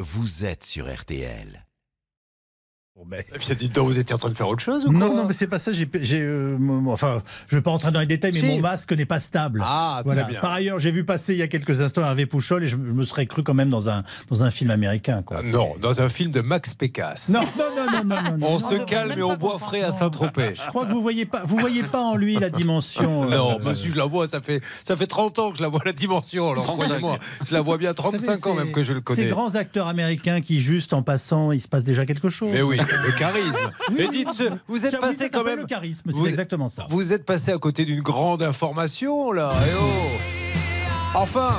vous êtes sur RTL. Bon ben... Eh bien, dites donc, vous étiez en train de faire autre chose ou quoi? Non, mais c'est pas ça. Enfin, je ne vais pas rentrer dans les détails, mais Si. mon masque n'est pas stable. Ah, c'est voilà. bien. Par ailleurs, j'ai vu passer il y a quelques instants Hervé Pouchol et je me serais cru quand même dans un film américain. Quoi. Non, dans un film de Max Pécasse. Non. On se calme et on boit frais à Saint-Tropez. Je crois que vous voyez pas en lui la dimension. Non, monsieur, je la vois, ça fait 30 ans que je la vois, la dimension. Alors, croyez-moi, je la vois bien 35 ans même que je le connais. Ces grands acteurs américains qui, juste en passant, il se passe déjà quelque chose. Mais oui, le charisme. Et dites, vous êtes Ça, passé ça quand s'appelle même. le charisme, c'est exactement ça. Vous êtes passé à côté d'une grande information, là. Eh oh. Enfin,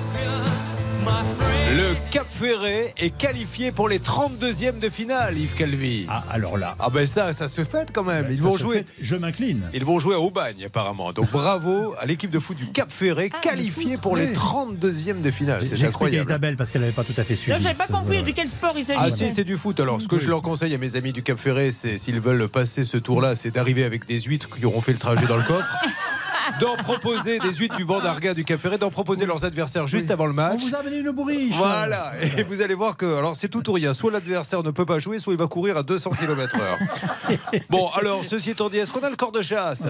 le Cap Ferré est qualifié pour les 32e de finale, Yves Calvi. Ah, alors là. Ah ben ça se fête quand même. Ils vont jouer. Je m'incline. Ils vont jouer à Aubagne apparemment. Donc bravo à l'équipe de foot du Cap Ferré qualifiée pour les 32e de finale. C'est J'ai expliqué à incroyable. Isabelle parce qu'elle n'avait pas tout à fait suivi. Là, j'avais pas compris de quel sport il s'agissait. Ah si, c'est du foot. Alors ce que je leur conseille à mes amis du Cap Ferré, c'est s'ils veulent passer ce tour-là, c'est d'arriver avec des huîtres qui auront fait le trajet dans le coffre. D'en proposer des huîtres du banc d'Arga du Cap Ferré, d'en proposer leurs adversaires juste avant le match. On vous a amené une bourriche. Voilà, et vous allez voir que alors c'est tout ou rien. Soit l'adversaire ne peut pas jouer, soit il va courir à 200 km/h. Bon, alors ceci étant dit, est-ce qu'on a le corps de chasse?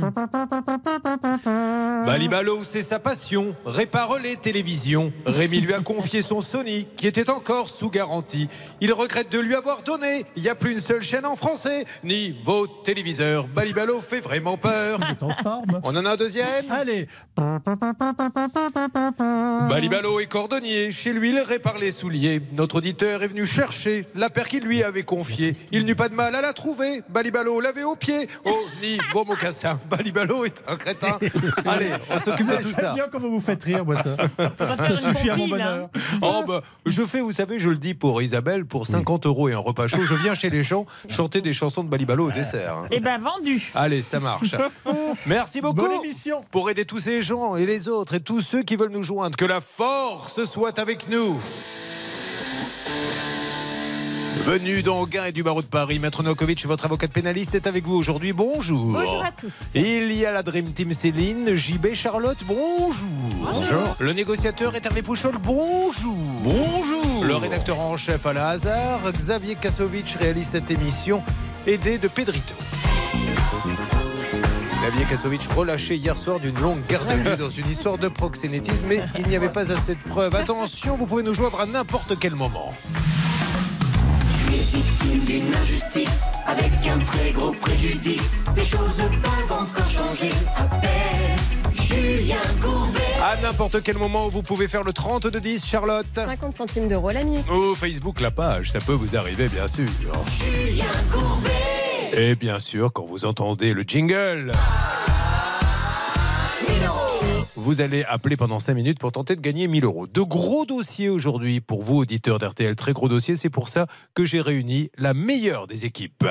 Balibalo, c'est sa passion. Répare les télévisions. Rémi lui a confié son Sony, qui était encore sous garantie. Il regrette de lui avoir donné. Il n'y a plus une seule chaîne en français, ni vos téléviseurs. Balibalo fait vraiment peur. Vous êtes en forme. On en a un deuxième? Allez. Balibalo est cordonnier. Chez lui, il répare les souliers. Notre auditeur est venu chercher la paire qu'il lui avait confiée. Il n'eut pas de mal à la trouver. Balibalo l'avait au pied. Oh, ni vos mocassins. Balibalo est un crétin. Allez, on s'occupe de tout ça. J'aime bien comment vous faites rire, moi, ça. Ça suffit à mon bonheur. Oh, bah, je fais, vous savez, je le dis pour Isabelle, pour 50 € et un repas chaud, je viens chez les gens chanter des chansons de Balibalo au dessert. Hein. Eh ben, vendu. Allez, ça marche. Merci beaucoup. Bonne émission. Pour aider tous ces gens et les autres et tous ceux qui veulent nous joindre. Que la force soit avec nous. Venu d'Anguin et du barreau de Paris, Maître Novakovic, votre avocate pénaliste, est avec vous aujourd'hui. Bonjour. Bonjour à tous. Il y a la Dream Team Céline, JB, Charlotte, bonjour. Bonjour. Le négociateur est Hervé Pouchol, bonjour. Bonjour. Le rédacteur en chef Alain Hazard, Xavier Kasovic réalise cette émission, aidé de Pedrito. Xavier Kasovic relâché hier soir d'une longue garde à vue dans une histoire de proxénétisme, mais il n'y avait pas assez de preuves. Attention, vous pouvez nous joindre à n'importe quel moment. Tu es victime d'une injustice avec un très gros préjudice. Les choses peuvent encore changer. Appelle Julien Courbet. À n'importe quel moment, vous pouvez faire le 3210, Charlotte. 50 centimes d'euros la minute. Ou Facebook, la page, ça peut vous arriver, bien sûr. Julien Courbet. Et bien sûr, quand vous entendez le jingle, vous allez appeler pendant 5 minutes pour tenter de gagner 1000 €. De gros dossiers aujourd'hui pour vous, auditeurs d'RTL. Très gros dossiers, c'est pour ça que j'ai réuni la meilleure des équipes.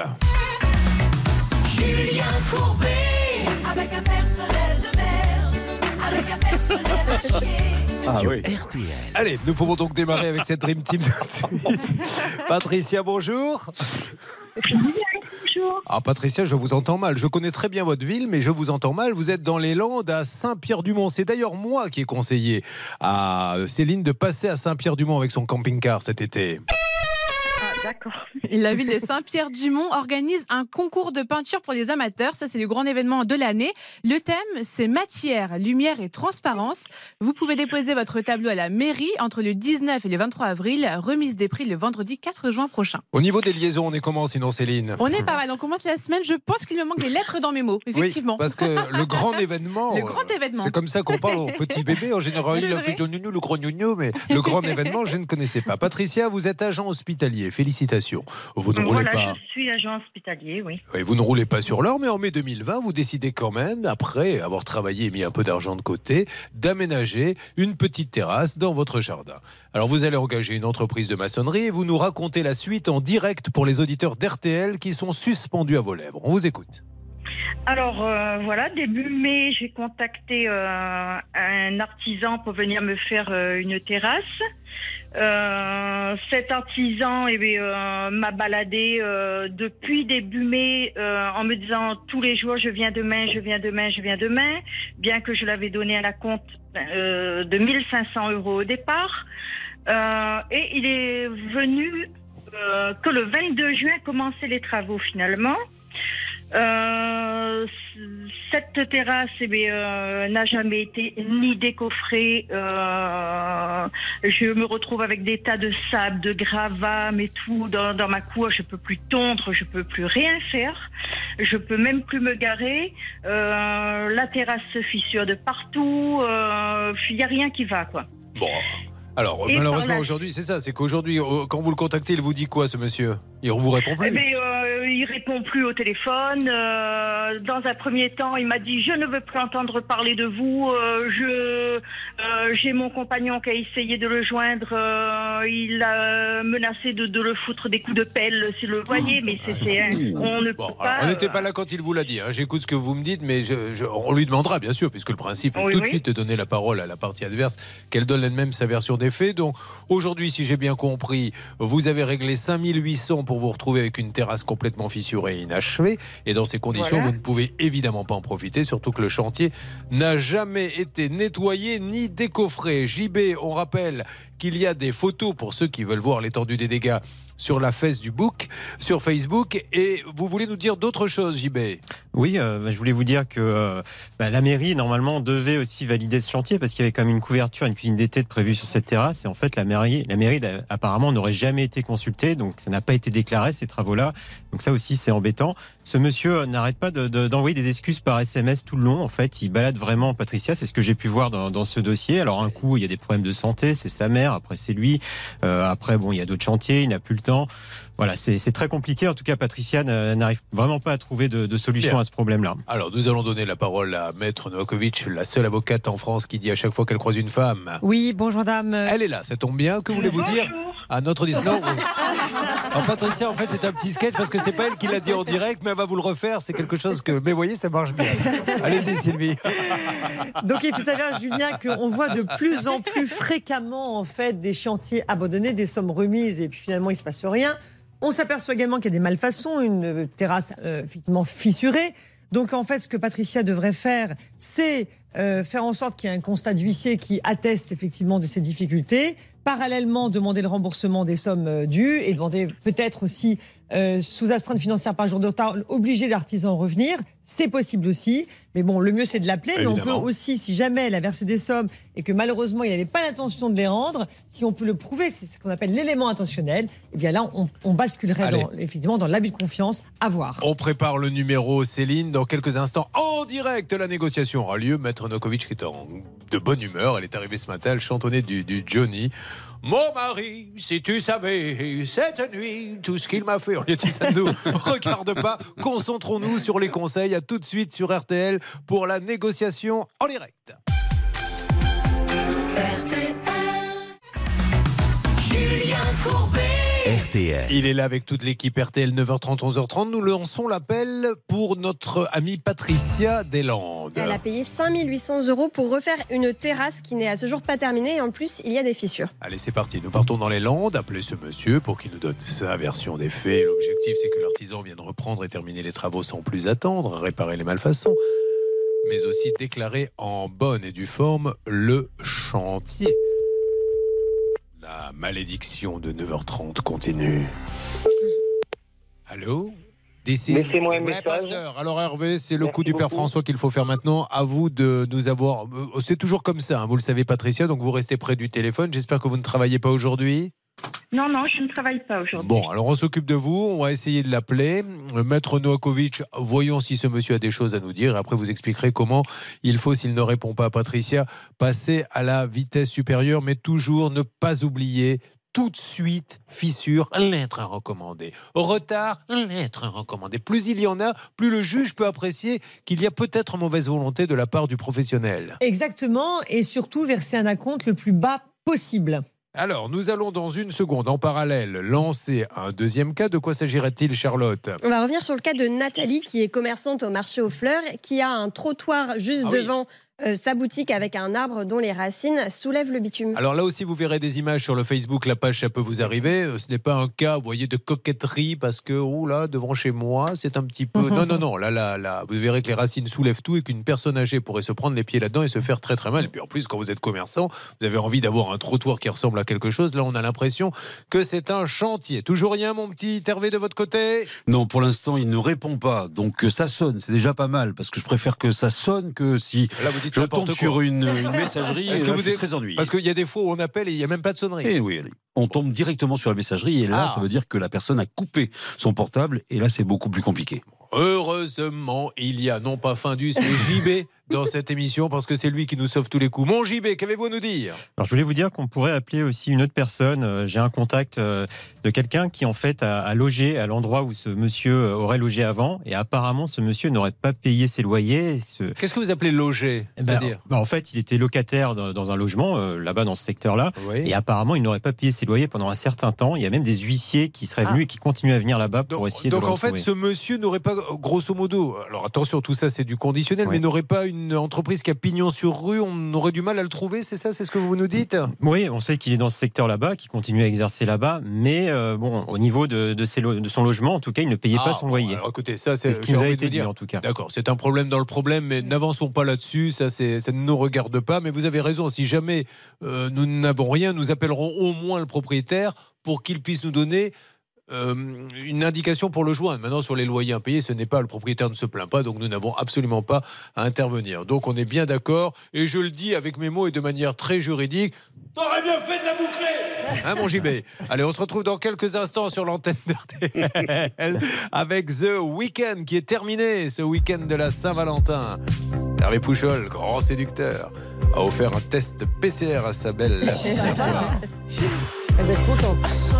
Julien Courbet. Avec un personnel de merde. Avec un personnel à chier. Ah oui. RTL. Allez, nous pouvons donc démarrer avec cette Dream Team tout de suite. Patricia, bonjour. Bonjour. Ah Patricia, je vous entends mal. Je connais très bien votre ville, mais je vous entends mal. Vous êtes dans les Landes, à Saint-Pierre-du-Mont. C'est d'ailleurs moi qui ai conseillé à Céline de passer à Saint-Pierre-du-Mont avec son camping-car cet été. Ah, d'accord. La ville de Saint-Pierre-du-Mont organise un concours de peinture pour les amateurs. Ça, c'est le grand événement de l'année. Le thème, c'est matière, lumière et transparence. Vous pouvez déposer votre tableau à la mairie entre le 19 et le 23 avril. Remise des prix le vendredi 4 juin prochain. Au niveau des liaisons, on est comment sinon, Céline? On est pas mal. On commence la semaine. Je pense qu'il me manque des lettres dans mes mots. Effectivement. Oui, parce que le grand événement... Le grand événement. C'est comme ça qu'on parle aux petits bébés. En général, il a fait le nounou, le gros nounou, mais le grand événement, je ne connaissais pas. Patricia, vous êtes agent hospitalier. Félicitations. Vous ne roulez pas. Je suis agent hospitalier, oui. Oui, vous ne roulez pas sur l'or, mais en mai 2020, vous décidez quand même, après avoir travaillé et mis un peu d'argent de côté, d'aménager une petite terrasse dans votre jardin. Alors vous allez engager une entreprise de maçonnerie et vous nous racontez la suite en direct pour les auditeurs d'RTL qui sont suspendus à vos lèvres. On vous écoute. Alors voilà, début mai, j'ai contacté un artisan pour venir me faire une terrasse. Cet artisan m'a baladé depuis début mai en me disant tous les jours je viens demain, bien que je l'avais donné à la compte de 1500 € au départ. Et il est venu que le 22 juin commencer les travaux finalement. Cette terrasse n'a jamais été ni décoffrée. Je me retrouve avec des tas de sable, de gravats, mais tout dans ma cour. Je peux plus tondre, je peux plus rien faire. Je peux même plus me garer. La terrasse se fissure de partout. Il n'y a rien qui va, quoi. Bon. Alors, Et malheureusement, aujourd'hui, c'est ça. C'est qu'aujourd'hui, quand vous le contactez, il vous dit quoi, ce monsieur? Il vous répond plus? Il répond plus au téléphone. Dans un premier temps, il m'a dit « Je ne veux plus entendre parler de vous. J'ai mon compagnon qui a essayé de le joindre. Il a menacé de le foutre des coups de pelle, si le voyez. Mais on ne peut pas... On n'était pas là quand il vous l'a dit. Hein. J'écoute ce que vous me dites, mais on lui demandera, bien sûr, puisque le principe est tout de suite de donner la parole à la partie adverse, qu'elle donne elle-même sa version des faits. Donc, aujourd'hui, si j'ai bien compris, vous avez réglé 5 800 pour vous retrouver avec une terrasse complètement fissurée et inachevée. Et dans ces conditions, vous ne pouvez évidemment pas en profiter, surtout que le chantier n'a jamais été nettoyé ni décoffré. JB, on rappelle qu'il y a des photos pour ceux qui veulent voir l'étendue des dégâts sur la fesse du bouc, sur Facebook. Et vous voulez nous dire d'autres choses, JB? Oui, je voulais vous dire que la mairie, normalement, devait aussi valider ce chantier parce qu'il y avait quand même une couverture, une cuisine d'été prévue sur cette terrasse. Et en fait, la mairie apparemment, n'aurait jamais été consultée. Donc, ça n'a pas été déclaré, ces travaux-là. Donc, ça aussi, c'est embêtant. Ce monsieur n'arrête pas d'envoyer des excuses par SMS tout le long. En fait, il balade vraiment Patricia. C'est ce que j'ai pu voir dans ce dossier. Alors, un coup, il y a des problèmes de santé. C'est sa mère. Après, c'est lui. Après, il y a d'autres chantiers. Il n'a plus le temps. Voilà, c'est très compliqué. En tout cas, Patricia n'arrive vraiment pas à trouver de solution à ce problème-là. Alors, nous allons donner la parole à Maître Novakovic, la seule avocate en France qui dit à chaque fois qu'elle croise une femme. Oui, bonjour dame. Elle est là, ça tombe bien. Que voulez-vous dire à notre non, oui. Alors, Patricia, en fait, c'est un petit sketch parce que c'est pas elle qui l'a dit en direct, mais elle va vous le refaire. C'est quelque chose que, mais voyez, ça marche bien. Allez-y, Sylvie. Donc, il faut savoir, Julien, qu'on voit de plus en plus fréquemment, en fait, des chantiers abandonnés, des sommes remises, et puis finalement, il se passe rien. On s'aperçoit également qu'il y a des malfaçons, une terrasse effectivement fissurée. Donc en fait, ce que Patricia devrait faire, c'est faire en sorte qu'il y ait un constat d'huissier qui atteste effectivement de ces difficultés. Parallèlement, demander le remboursement des sommes dues et demander peut-être aussi sous astreinte financière par jour de retard, obliger l'artisan à revenir. C'est possible aussi. Mais bon, le mieux, c'est de l'appeler. Mais on peut aussi, si jamais elle a versé des sommes et que malheureusement, il n'avait pas l'intention de les rendre, si on peut le prouver, c'est ce qu'on appelle l'élément intentionnel, et bien là, on basculerait effectivement dans l'abus de confiance à voir. On prépare le numéro, Céline. Dans quelques instants, en direct, la négociation aura lieu. Maître Novakovic qui est de bonne humeur. Elle est arrivée ce matin, elle chantonnait du Johnny. Mon mari, si tu savais, cette nuit, tout ce qu'il m'a fait. On lui a dit ça nous regarde pas. Concentrons-nous sur les conseils. À tout de suite sur RTL pour la négociation en direct. RTL. Julien Courbet. RTL. Il est là avec toute l'équipe RTL, 9h30, 11h30. Nous lançons l'appel pour notre amie Patricia Deslandes. Elle a payé 5 800 € pour refaire une terrasse qui n'est à ce jour pas terminée. Et en plus, il y a des fissures. Allez, c'est parti. Nous partons dans les Landes. Appelez ce monsieur pour qu'il nous donne sa version des faits. L'objectif, c'est que l'artisan vienne reprendre et terminer les travaux sans plus attendre, réparer les malfaçons, mais aussi déclarer en bonne et due forme le chantier. La malédiction de 9h30 continue. Allô? Laissez-moi un message. Alors Hervé, c'est le coup du Père François qu'il faut faire maintenant. À vous de nous avoir... C'est toujours comme ça, hein, vous le savez Patricia, donc vous restez près du téléphone. J'espère que vous ne travaillez pas aujourd'hui. Non, je ne travaille pas aujourd'hui. Bon, alors on s'occupe de vous, on va essayer de l'appeler. Maître Novakovic, voyons si ce monsieur a des choses à nous dire. Après, vous expliquerez comment il faut, s'il ne répond pas à Patricia, passer à la vitesse supérieure, mais toujours ne pas oublier tout de suite, fissure, lettre à recommander. Retard, lettre à recommander. Plus il y en a, plus le juge peut apprécier qu'il y a peut-être mauvaise volonté de la part du professionnel. Exactement, et surtout verser un acompte le plus bas possible. Alors, nous allons dans une seconde, en parallèle, lancer un deuxième cas. De quoi s'agirait-il, Charlotte? On va revenir sur le cas de Nathalie, qui est commerçante au marché aux fleurs, qui a un trottoir juste devant sa boutique avec un arbre dont les racines soulèvent le bitume. Alors là aussi, vous verrez des images sur le Facebook, la page, ça peut vous arriver. Ce n'est pas un cas, vous voyez, de coquetterie parce que, oh là, devant chez moi, c'est un petit peu... Non, là, vous verrez que les racines soulèvent tout et qu'une personne âgée pourrait se prendre les pieds là-dedans et se faire très très mal. Et puis en plus, quand vous êtes commerçant, vous avez envie d'avoir un trottoir qui ressemble à quelque chose. Là, on a l'impression que c'est un chantier. Toujours rien, mon petit Hervé, de votre côté? Non, pour l'instant, il ne répond pas. Donc ça sonne, c'est déjà pas mal parce que je préfère que ça sonne que si là, vous dites je tombe sur une messagerie. Est-ce que là, vous je suis êtes... très ennuyé. Parce qu'il y a des fois où on appelle et il n'y a même pas de sonnerie. Et oui, on tombe directement sur la messagerie et là, ça veut dire que la personne a coupé son portable et là, c'est beaucoup plus compliqué. Heureusement, il y a non pas Findus, mais JB dans cette émission parce que c'est lui qui nous sauve tous les coups. Mon JB, qu'avez-vous à nous dire? Alors, je voulais vous dire qu'on pourrait appeler aussi une autre personne. J'ai un contact de quelqu'un qui, en fait, a logé à l'endroit où ce monsieur aurait logé avant. Et apparemment, ce monsieur n'aurait pas payé ses loyers. Qu'est-ce que vous appelez loger? C'est-à-dire en fait, il était locataire dans un logement, là-bas, dans ce secteur-là. Oui. Et apparemment, il n'aurait pas payé ses loyers pendant un certain temps. Il y a même des huissiers qui seraient venus et qui continuent à venir là-bas pour essayer de le retrouver. Donc, en fait, ce monsieur n'aurait pas, grosso modo, alors attention, tout ça, c'est du conditionnel, mais n'aurait pas une entreprise qui a pignon sur rue, on aurait du mal à le trouver, c'est ça? C'est ce que vous nous dites? Oui, on sait qu'il est dans ce secteur là-bas, qu'il continue à exercer là-bas, mais au niveau de son logement, en tout cas, il ne payait pas son loyer. Alors écoutez, ça, c'est ce qui nous a été dit, en tout cas. D'accord, c'est un problème dans le problème, mais n'avançons pas là-dessus, ça ne nous regarde pas, mais vous avez raison, si jamais nous n'avons rien, nous appellerons au moins le propriétaire pour qu'il puisse nous donner une indication pour le joindre. Maintenant, sur les loyers impayés, ce n'est pas, le propriétaire ne se plaint pas, donc nous n'avons absolument pas à intervenir. Donc on est bien d'accord, et je le dis avec mes mots et de manière très juridique, t'aurais bien fait de la boucler, hein, mon JB. Allez, on se retrouve dans quelques instants sur l'antenne d'RTL avec The Weeknd qui est terminé, ce week-end de la Saint-Valentin. Hervé Pouchol, grand séducteur, a offert un test PCR à sa belle hier soir. Elle va être contente.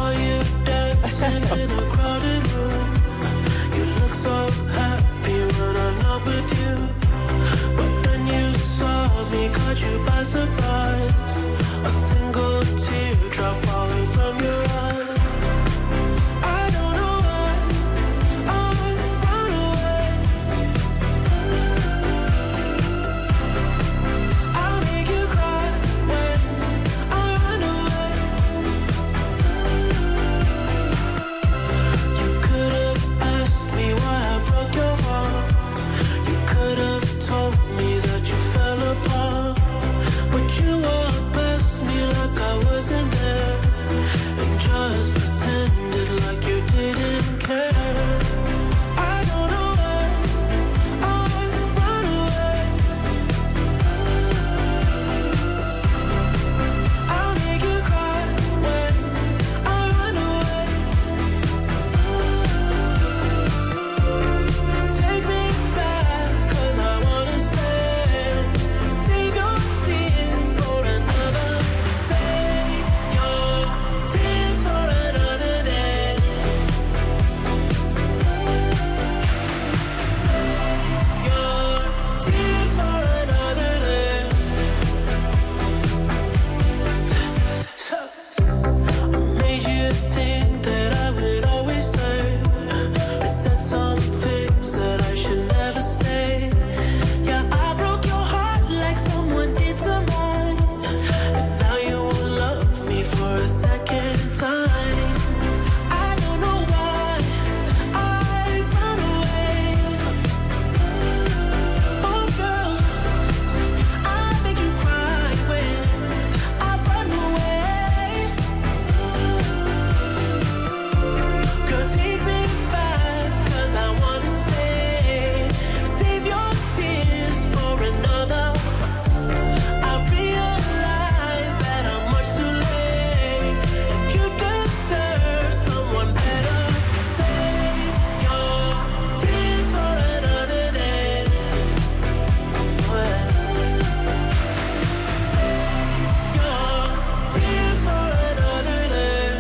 In a crowded room, you look so happy when I'm not with you. But then you saw me, caught you by surprise. A single teardrop falling from your eye. I don't know why I run away. I'll make you cry when I run away. Why I broke your heart. You could have told me that you fell apart, but you blessed me like I wasn't there, and just pretended like you didn't care. I don't know why I run away. I'll make you cry when I run away. Take me back, 'cause I wanna stay. Save your tears for another. Save your tears for another day. Save your tears for another day. I made you think that I would always stay. I said some things that I should never say. Yeah, I broke your heart like someone did to mine, and now you won't love me for a second time. I don't know why I run away. Oh girl, I make you cry when I run away. Girl, take me back, 'cause I wanna stay. Save your tears for another. I realize that I'm much too late, and you deserve someone better. Save your tears for another day. Save your tears for another day.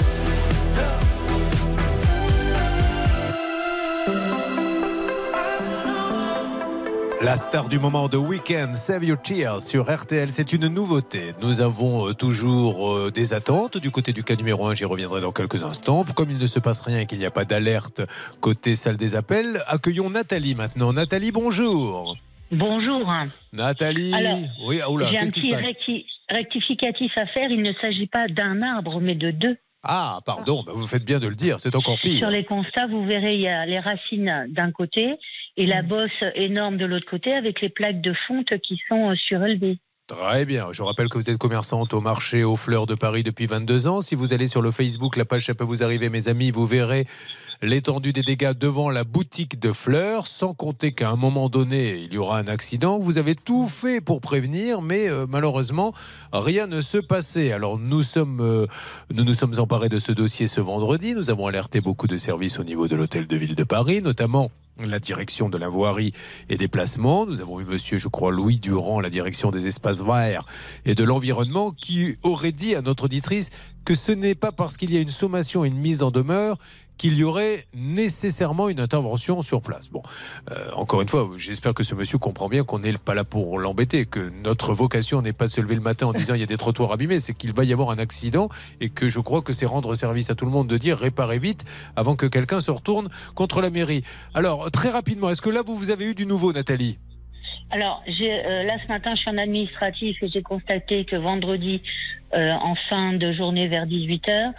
La star du moment de Weeknd, Save Your Tears sur RTL, c'est une nouveauté. Nous avons toujours des attentes du côté du cas numéro 1, j'y reviendrai dans quelques instants. Comme il ne se passe rien et qu'il n'y a pas d'alerte côté salle des appels, accueillons Nathalie maintenant. Nathalie, bonjour. Bonjour. Nathalie. Alors, oui, oula, j'ai un qu'est-ce qui se petit passe rectificatif à faire. Il ne s'agit pas d'un arbre, mais de 2. Ah, pardon, vous faites bien de le dire, c'est encore pire. Sur les constats, vous verrez, il y a les racines d'un côté et la bosse énorme de l'autre côté avec les plaques de fonte qui sont surélevées. Très bien. Je rappelle que vous êtes commerçante au marché aux fleurs de Paris depuis 22 ans. Si vous allez sur le Facebook, la page ça peut vous arriver, mes amis, vous verrez l'étendue des dégâts devant la boutique de fleurs, sans compter qu'à un moment donné, il y aura un accident. Vous avez tout fait pour prévenir, mais malheureusement, rien ne se passait. Alors nous nous sommes emparés de ce dossier ce vendredi. Nous avons alerté beaucoup de services au niveau de l'hôtel de ville de Paris, notamment la direction de la voirie et des placements. Nous avons eu monsieur, je crois, Louis Durand, la direction des espaces verts et de l'environnement, qui aurait dit à notre auditrice que ce n'est pas parce qu'il y a une sommation et une mise en demeure qu'il y aurait nécessairement une intervention sur place. Bon, encore une fois, j'espère que ce monsieur comprend bien qu'on n'est pas là pour l'embêter, que notre vocation n'est pas de se lever le matin en disant il y a des trottoirs abîmés, c'est qu'il va y avoir un accident et que je crois que c'est rendre service à tout le monde de dire réparez vite avant que quelqu'un se retourne contre la mairie. Alors, très rapidement, est-ce que là vous avez eu du nouveau, Nathalie ? Alors, là ce matin, je suis en administratif et j'ai constaté que vendredi, en fin de journée vers 18h,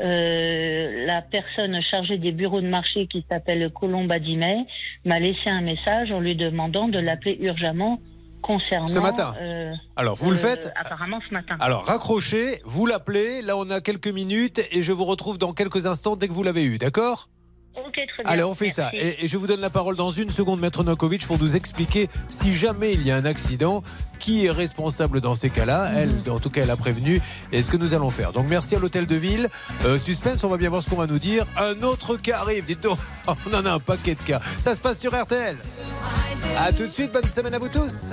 la personne chargée des bureaux de marché qui s'appelle Colombe Adimet m'a laissé un message en lui demandant de l'appeler urgemment concernant... Ce matin Alors, vous le faites apparemment ce matin. Alors, raccrochez, vous l'appelez, là on a quelques minutes et je vous retrouve dans quelques instants dès que vous l'avez eu, d'accord ? Ok, très bien. Allez, on fait ça. Et je vous donne la parole dans une seconde, Maître Novakovic, pour nous expliquer si jamais il y a un accident, qui est responsable dans ces cas-là. Elle, en tout cas, elle a prévenu. Et ce que nous allons faire. Donc, merci à l'hôtel de ville. Suspense, on va bien voir ce qu'on va nous dire. Un autre cas arrive. Dites donc, on en a un paquet de cas. Ça se passe sur RTL. À tout de suite. Bonne semaine à vous tous.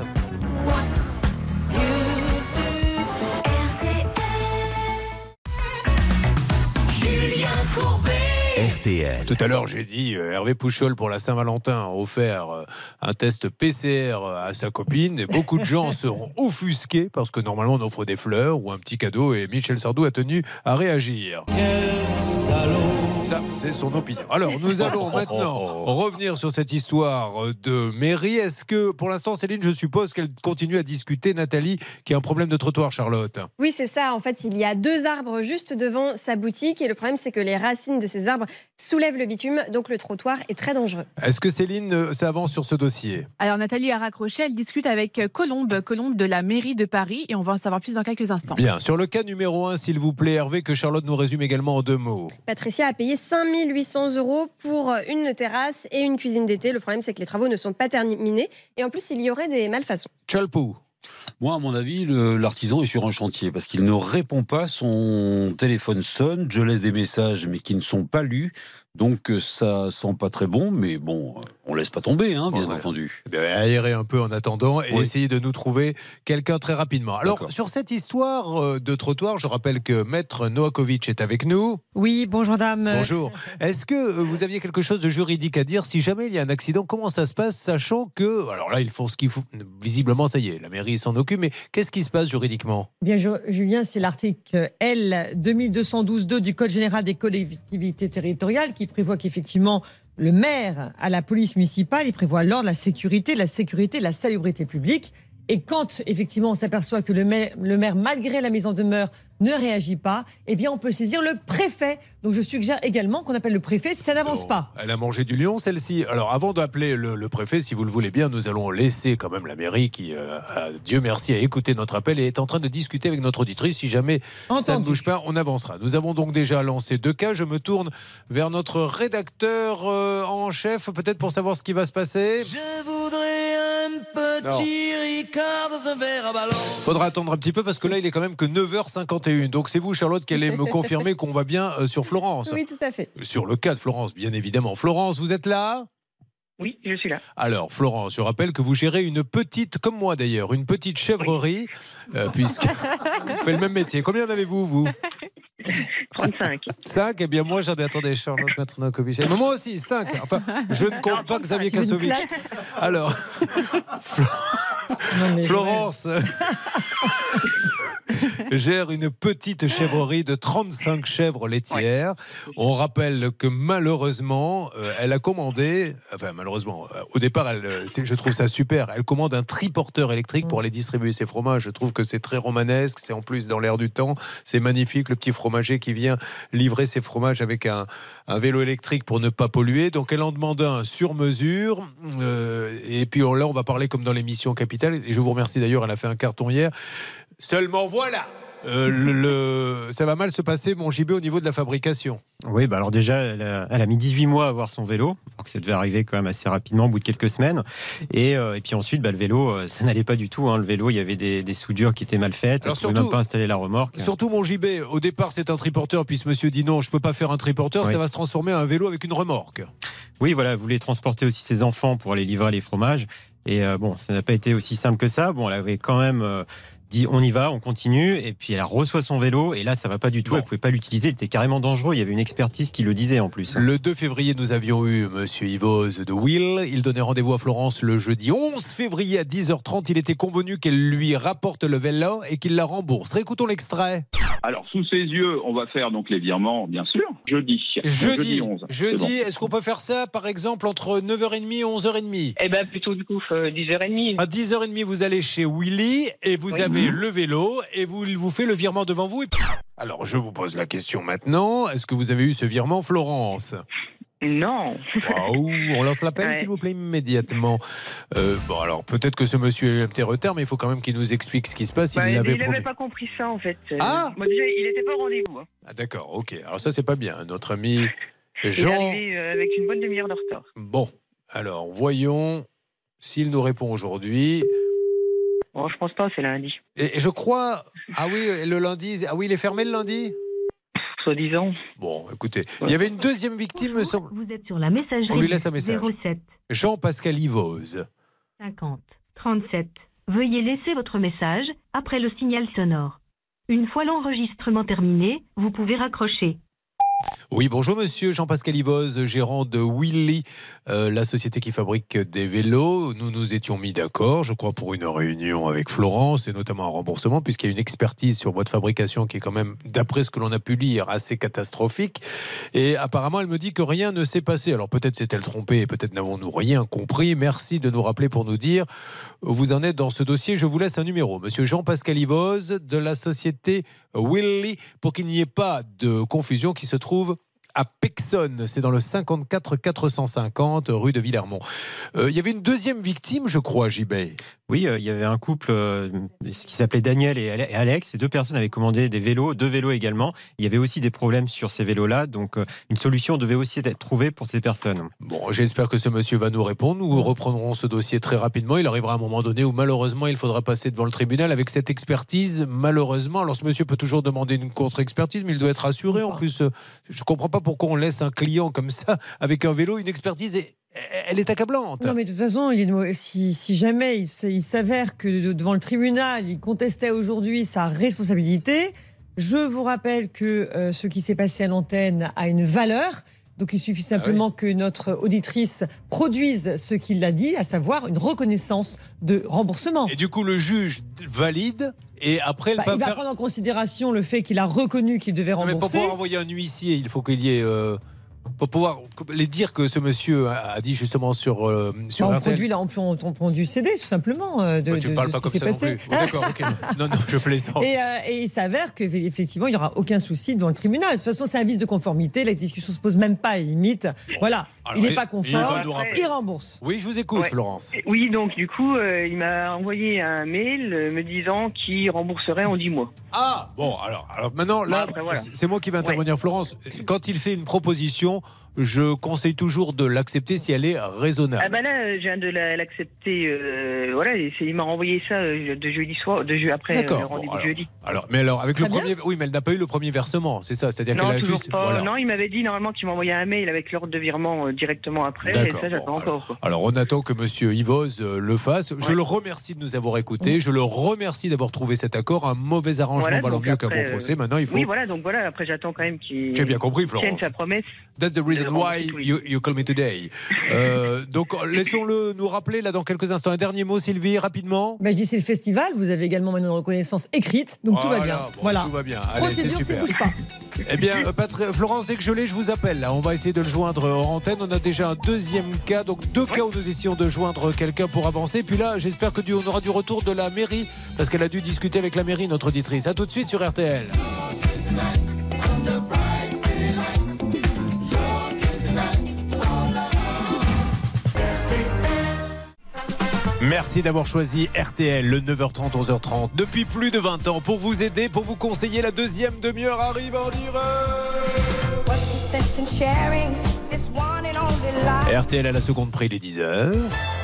Julien Courbet. RTL. Tout à l'heure, j'ai dit Hervé Pouchol pour la Saint-Valentin a offert un test PCR à sa copine. Et beaucoup de gens seront offusqués parce que normalement on offre des fleurs ou un petit cadeau et Michel Sardou a tenu à réagir. Ça, c'est son opinion. Alors, nous allons maintenant revenir sur cette histoire de mairie. Est-ce que, pour l'instant, Céline, je suppose qu'elle continue à discuter, Nathalie, qui a un problème de trottoir, Charlotte ? Oui, c'est ça. En fait, il y a 2 arbres juste devant sa boutique. Et le problème, c'est que les racines de ces arbres soulèvent le bitume. Donc, le trottoir est très dangereux. Est-ce que Céline s'avance sur ce dossier ? Alors, Nathalie a raccroché. Elle discute avec Colombe de la mairie de Paris. Et on va en savoir plus dans quelques instants. Bien. Sur le cas numéro 1, s'il vous plaît, Hervé, que Charlotte nous résume également en 2 mots. Patricia a payé 5 800 € pour une terrasse et une cuisine d'été. Le problème, c'est que les travaux ne sont pas terminés. Et en plus, il y aurait des malfaçons. Chalpou. Moi, à mon avis, l'artisan est sur un chantier parce qu'il ne répond pas, son téléphone sonne, je laisse des messages mais qui ne sont pas lus. Donc ça sent pas très bon, mais bon, on laisse pas tomber, hein, bien entendu. Aérer un peu en attendant et essayer de nous trouver quelqu'un très rapidement. Alors, sur cette histoire de trottoir, je rappelle que Maître Novakovic est avec nous. Oui, bonjour dame. Bonjour. Est-ce que vous aviez quelque chose de juridique à dire si jamais il y a un accident? Comment ça se passe, sachant que, alors là, ils font ce qu'il faut. Visiblement, ça y est, la mairie s'en occupe, mais qu'est-ce qui se passe juridiquement? Bien, Julien, c'est l'article L 2212-2 du Code général des collectivités territoriales qui prévoit qu'effectivement, le maire à la police municipale, il prévoit l'ordre, la sécurité, la salubrité publique. Et quand, effectivement, on s'aperçoit que le maire, malgré la mise en demeure, ne réagit pas, eh bien, on peut saisir le préfet. Donc, je suggère également qu'on appelle le préfet si ça n'avance pas. Elle a mangé du lion, celle-ci. Alors, avant d'appeler le préfet, si vous le voulez bien, nous allons laisser quand même la mairie qui, Dieu merci, a écouté notre appel et est en train de discuter avec notre auditrice. Si jamais ça ne bouge pas, on avancera. Nous avons donc déjà lancé 2 cas. Je me tourne vers notre rédacteur en chef, peut-être pour savoir ce qui va se passer. Je voudrais un petit Ricard dans un verre à ballon. Faudra attendre un petit peu parce que là, il est quand même que 9h51. Donc, c'est vous, Charlotte, qui allez me confirmer qu'on va bien sur Florence. Oui, tout à fait. Sur le cas de Florence, bien évidemment. Florence, vous êtes là ? Oui, je suis là. Alors, Florence, je rappelle que vous gérez une petite, comme moi d'ailleurs, une petite chèvrerie, puisque vous faites le même métier. Combien en avez-vous, vous ? 35. 5, eh bien moi j'en ai, attendez, Charlotte Maître Novakovic. Mais moi aussi, 5. Enfin, je ne compte pas Xavier Kasovic. Alors, Florence, gère une petite chèvrerie de 35 chèvres laitières. On rappelle que malheureusement, elle a commandé, malheureusement, au départ, je trouve ça super, elle commande un triporteur électrique pour aller distribuer ses fromages. Je trouve que c'est très romanesque, c'est en plus dans l'air du temps, c'est magnifique, le petit fromager qui vient livrer ses fromages avec un vélo électrique pour ne pas polluer. Donc elle en demande un sur mesure, et puis là on va parler comme dans l'émission Capitale, et je vous remercie d'ailleurs, elle a fait un carton hier. Seulement voilà, ça va mal se passer, mon JB, au niveau de la fabrication. Oui, alors déjà, elle a mis 18 mois à avoir son vélo, alors que ça devait arriver quand même assez rapidement, au bout de quelques semaines. Et puis ensuite, le vélo, ça n'allait pas du tout. Le vélo, il y avait des soudures qui étaient mal faites. Alors, elle ne pouvait même pas installer la remorque. Surtout, mon JB, au départ, c'est un triporteur, puis ce monsieur dit non, je ne peux pas faire un triporteur, ça va se transformer en un vélo avec une remorque. Oui, voilà, elle voulait transporter aussi ses enfants pour aller livrer les fromages. Et ça n'a pas été aussi simple que ça. Elle avait quand même dit on y va, on continue, et puis elle reçoit son vélo, et là ça va pas du tout, elle pouvait pas l'utiliser, il était carrément dangereux, il y avait une expertise qui le disait en plus. Le 2 février, nous avions eu monsieur Yvoz de Will, il donnait rendez-vous à Florence le jeudi 11 février à 10h30, il était convenu qu'elle lui rapporte le vélo et qu'il la rembourse. Réécoutons l'extrait. Alors, sous ses yeux, on va faire donc les virements, bien sûr, jeudi 11. Jeudi, est-ce qu'on peut faire ça, par exemple, entre 9h30 et 11h30 ? Eh bien, plutôt du coup, 10h30. À 10h30, vous allez chez Willy et vous avez le vélo et il vous fait le virement devant vous. Alors, je vous pose la question maintenant. Est-ce que vous avez eu ce virement, Florence ? Non. Waouh, on lance l'appel, s'il vous plaît, immédiatement. Alors, peut-être que ce monsieur a eu un petit retard, mais il faut quand même qu'il nous explique ce qui se passe. Il n'avait pas compris ça, en fait. Déjà, il n'était pas au rendez-vous. Ah, d'accord, ok. Alors ça, c'est pas bien. Notre ami Jean... Il est arrivé avec une bonne demi-heure de retard. Bon, alors, voyons s'il nous répond aujourd'hui. Oh, je pense pas, c'est lundi. Et je crois... Ah oui, le lundi... Ah oui, il est fermé le lundi ? Soi-disant. Bon, écoutez, il y avait une deuxième victime, me semble. Vous êtes sur la messagerie. On lui laisse un message. 07 Jean-Pascal Yvoz. 50 37. Veuillez laisser votre message après le signal sonore. Une fois l'enregistrement terminé, vous pouvez raccrocher. Oui, bonjour monsieur Jean-Pascal Yvoz, gérant de Willy, la société qui fabrique des vélos. Nous nous étions mis d'accord, je crois, pour une réunion avec Florence, et notamment un remboursement, puisqu'il y a une expertise sur votre fabrication qui est quand même, d'après ce que l'on a pu lire, assez catastrophique. Et apparemment, elle me dit que rien ne s'est passé. Alors peut-être s'est-elle trompée, et peut-être n'avons-nous rien compris. Merci de nous rappeler pour nous dire où vous en êtes dans ce dossier. Je vous laisse un numéro. Monsieur Jean-Pascal Yvoz, de la société Willy, pour qu'il n'y ait pas de confusion, qui se trouve à Pexonne, c'est dans le 54 450 rue de Villermont. Il y avait une deuxième victime, je crois, JB. Oui, il y avait un couple qui s'appelait Daniel et Alex. Ces deux personnes avaient commandé des vélos, 2 vélos également. Il y avait aussi des problèmes sur ces vélos-là, donc une solution devait aussi être trouvée pour ces personnes. Bon, j'espère que ce monsieur va nous répondre. Nous reprendrons ce dossier très rapidement. Il arrivera à un moment donné où malheureusement il faudra passer devant le tribunal avec cette expertise, malheureusement. Alors ce monsieur peut toujours demander une contre-expertise, mais il doit être assuré. En plus, je ne comprends pas pourquoi on laisse un client comme ça avec un vélo, une expertise, elle est accablante. Non, mais de toute façon, si jamais il s'avère que devant le tribunal, il contestait aujourd'hui sa responsabilité, je vous rappelle que ce qui s'est passé à l'antenne a une valeur. Donc il suffit simplement que notre auditrice produise ce qu'il a dit, à savoir une reconnaissance de remboursement. Et du coup, le juge valide. Et après, il va prendre en considération le fait qu'il a reconnu qu'il devait rembourser. Mais pour pouvoir envoyer un huissier, il faut qu'il y ait... pour pouvoir les dire que ce monsieur a dit justement sur on produit CD tout simplement tu ne parles pas comme ça non plus. Oh, d'accord, ok. Non, je plaisante. Et il s'avère qu'effectivement il n'y aura aucun souci devant le tribunal. De toute façon, c'est un vice de conformité, la discussion se pose même pas à limite. Voilà. Alors, il n'est pas conforme, il rembourse. Oui, je vous écoute, Florence. Oui, donc du coup, il m'a envoyé un mail me disant qu'il rembourserait en 10 mois. Ah, bon, alors maintenant, là, c'est moi qui vais intervenir, Florence. Quand il fait une proposition, je conseille toujours de l'accepter si elle est raisonnable. Ah bah là, je viens de l'accepter. Il m'a renvoyé ça de jeudi soir, après le rendez-vous jeudi. Alors avec le premier, oui, mais elle n'a pas eu le premier versement, c'est ça, c'est-à-dire qu'elle a juste. Pas, voilà. Non, il m'avait dit normalement qu'il m'envoyait un mail avec l'ordre de virement directement après. D'accord, et ça, j'attends encore. Alors, on attend que Monsieur Yvoz le fasse. Je le remercie de nous avoir écoutés. Je le remercie d'avoir trouvé cet accord. Un mauvais arrangement valant mieux qu'un bon procès. Maintenant, il faut. Oui, voilà. Donc voilà. Après, j'attends quand même qu'il. J'ai bien compris, Florence. Tienne sa promesse. That's the reason reason why you call me today. Donc laissons-le nous rappeler là dans quelques instants. Un dernier mot, Sylvie, rapidement. Je dis c'est le festival. Vous avez également une reconnaissance écrite, donc tout va bien. Tout va bien. Allez, procédure, c'est super. Bouge pas. Eh bien, Florence, dès que je l'ai, je vous appelle. Là, on va essayer de le joindre hors antenne. On a déjà un deuxième cas, donc 2 cas où nous essayons de joindre quelqu'un pour avancer. Puis là, j'espère que on aura du retour de la mairie, parce qu'elle a dû discuter avec la mairie, notre auditrice. À tout de suite sur RTL. Merci d'avoir choisi RTL, le 9h30, 11h30, depuis plus de 20 ans, pour vous aider, pour vous conseiller. La deuxième demi-heure arrive en direct. RTL à la seconde près, il est 10h.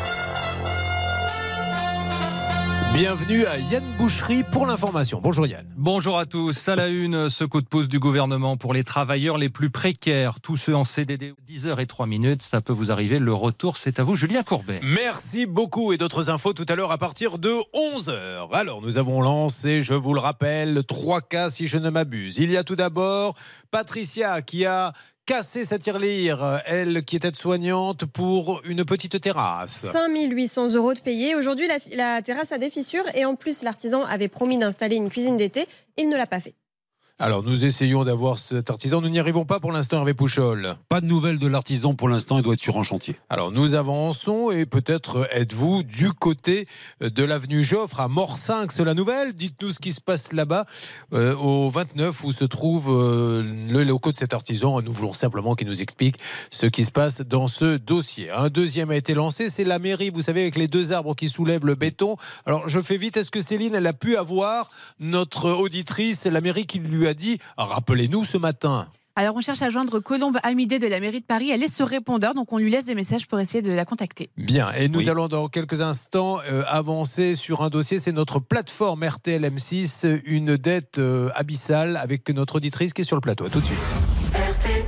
Bienvenue à Yann Boucherie pour l'information. Bonjour Yann. Bonjour à tous. À la une, ce coup de pouce du gouvernement pour les travailleurs les plus précaires, tous ceux en CDD. 10h03, ça peut vous arriver. Le retour, c'est à vous, Julien Courbet. Merci beaucoup et d'autres infos tout à l'heure à partir de 11h. Alors, nous avons lancé, je vous le rappelle, 3 cas si je ne m'abuse. Il y a tout d'abord Patricia qui a cassé sa tirelire, elle qui est aide-soignante pour une petite terrasse. 5 800 € de payés. Aujourd'hui, la terrasse a des fissures et en plus, l'artisan avait promis d'installer une cuisine d'été. Il ne l'a pas fait. Alors, nous essayons d'avoir cet artisan. Nous n'y arrivons pas pour l'instant, Hervé Pouchol. Pas de nouvelles de l'artisan pour l'instant, il doit être sur un chantier. Alors, nous avançons et peut-être êtes-vous du côté de l'avenue Joffre à Morsinx, la nouvelle. Dites-nous ce qui se passe là-bas, au 29, où se trouve le locaux de cet artisan. Nous voulons simplement qu'il nous explique ce qui se passe dans ce dossier. Un deuxième a été lancé, c'est la mairie, vous savez, avec les 2 arbres qui soulèvent le béton. Alors, je fais vite. Est-ce que Céline, elle a pu avoir notre auditrice, la mairie qui lui a dit, rappelez-nous ce matin. Alors on cherche à joindre Colombe Amidé de la mairie de Paris. Elle est sur répondeur, donc on lui laisse des messages pour essayer de la contacter. Bien, et nous allons dans quelques instants avancer sur un dossier. C'est notre plateforme RTL M6, une dette abyssale, avec notre auditrice qui est sur le plateau. À tout de suite. RTL.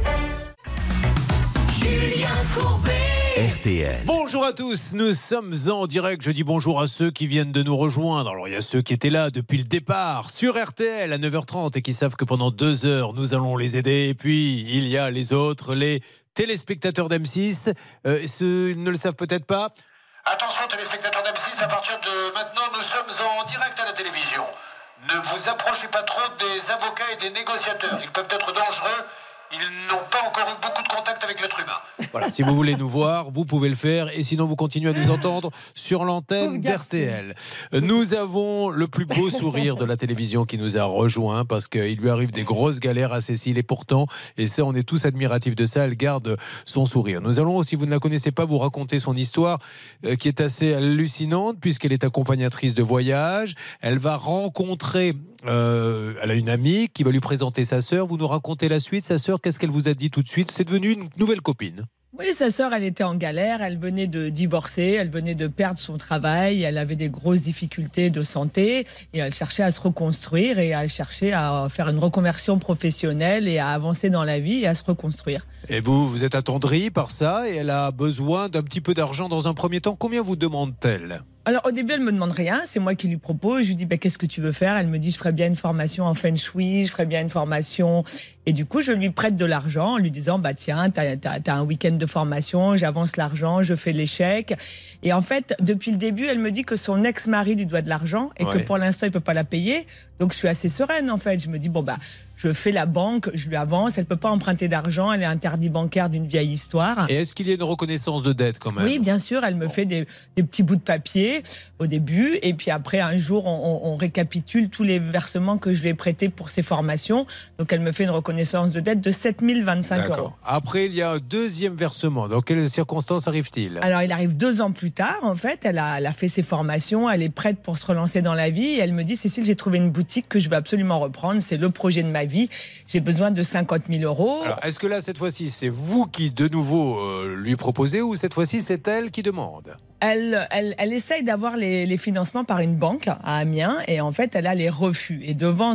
Julien Courbet. RTL. Bonjour à tous, nous sommes en direct. Je dis bonjour à ceux qui viennent de nous rejoindre. Alors il y a ceux qui étaient là depuis le départ sur RTL à 9h30 et qui savent que pendant 2 heures nous allons les aider. Et puis il y a les autres, les téléspectateurs d'M6. Ils ne le savent peut-être pas. Attention téléspectateurs d'M6, à partir de maintenant nous sommes en direct à la télévision. Ne vous approchez pas trop des avocats et des négociateurs. Ils peuvent être dangereux. Ils n'ont pas encore eu beaucoup de contact avec l'être humain. Voilà, si vous voulez nous voir, vous pouvez le faire. Et sinon, vous continuez à nous entendre sur l'antenne d'RTL. Nous avons le plus beau sourire de la télévision qui nous a rejoint parce qu'il lui arrive des grosses galères à Cécile. Et pourtant, et ça, on est tous admiratifs de ça, elle garde son sourire. Nous allons, si vous ne la connaissez pas, vous raconter son histoire qui est assez hallucinante puisqu'elle est accompagnatrice de voyage. Elle va rencontrer... elle a une amie qui va lui présenter sa sœur. Vous nous racontez la suite. Sa sœur, qu'est-ce qu'elle vous a dit tout de suite? C'est devenu une nouvelle copine. Oui, sa sœur, elle était en galère. Elle venait de divorcer. Elle venait de perdre son travail. Elle avait des grosses difficultés de santé. Et elle cherchait à se reconstruire et elle cherchait à faire une reconversion professionnelle et à avancer dans la vie et à se reconstruire. Et vous êtes attendri par ça et elle a besoin d'un petit peu d'argent dans un premier temps. Combien vous demande-t-elle? Alors au début elle me demande rien, c'est moi qui lui propose, je lui dis qu'est-ce que tu veux faire? Elle me dit je ferais bien une formation en feng shui, je ferais bien une formation, et du coup je lui prête de l'argent en lui disant tiens t'as un week-end de formation, j'avance l'argent, je fais l'échec. Et en fait depuis le début elle me dit que son ex-mari lui doit de l'argent et que pour l'instant il peut pas la payer, donc je suis assez sereine en fait, je me dis je fais la banque, je lui avance, elle peut pas emprunter d'argent, elle est interdit bancaire d'une vieille histoire. Et est-ce qu'il y a une reconnaissance de dette quand même? Oui, bien sûr, elle me fait des petits bouts de papier au début, et puis après un jour on récapitule tous les versements que je lui ai prêtés pour ses formations, donc elle me fait une reconnaissance de dette de 7 025 €. Après il y a un deuxième versement, dans quelles circonstances arrive-t-il? Alors il arrive 2 ans plus tard en fait, elle a fait ses formations, elle est prête pour se relancer dans la vie, et elle me dit Cécile, j'ai trouvé une boutique que je veux absolument reprendre, c'est le projet de ma vie. J'ai besoin de 50 000 €. Alors, est-ce que là, cette fois-ci, c'est vous qui, de nouveau, lui proposez, ou cette fois-ci, c'est elle qui demande? Elle essaye d'avoir les financements par une banque à Amiens, et en fait, elle a les refus. Et devant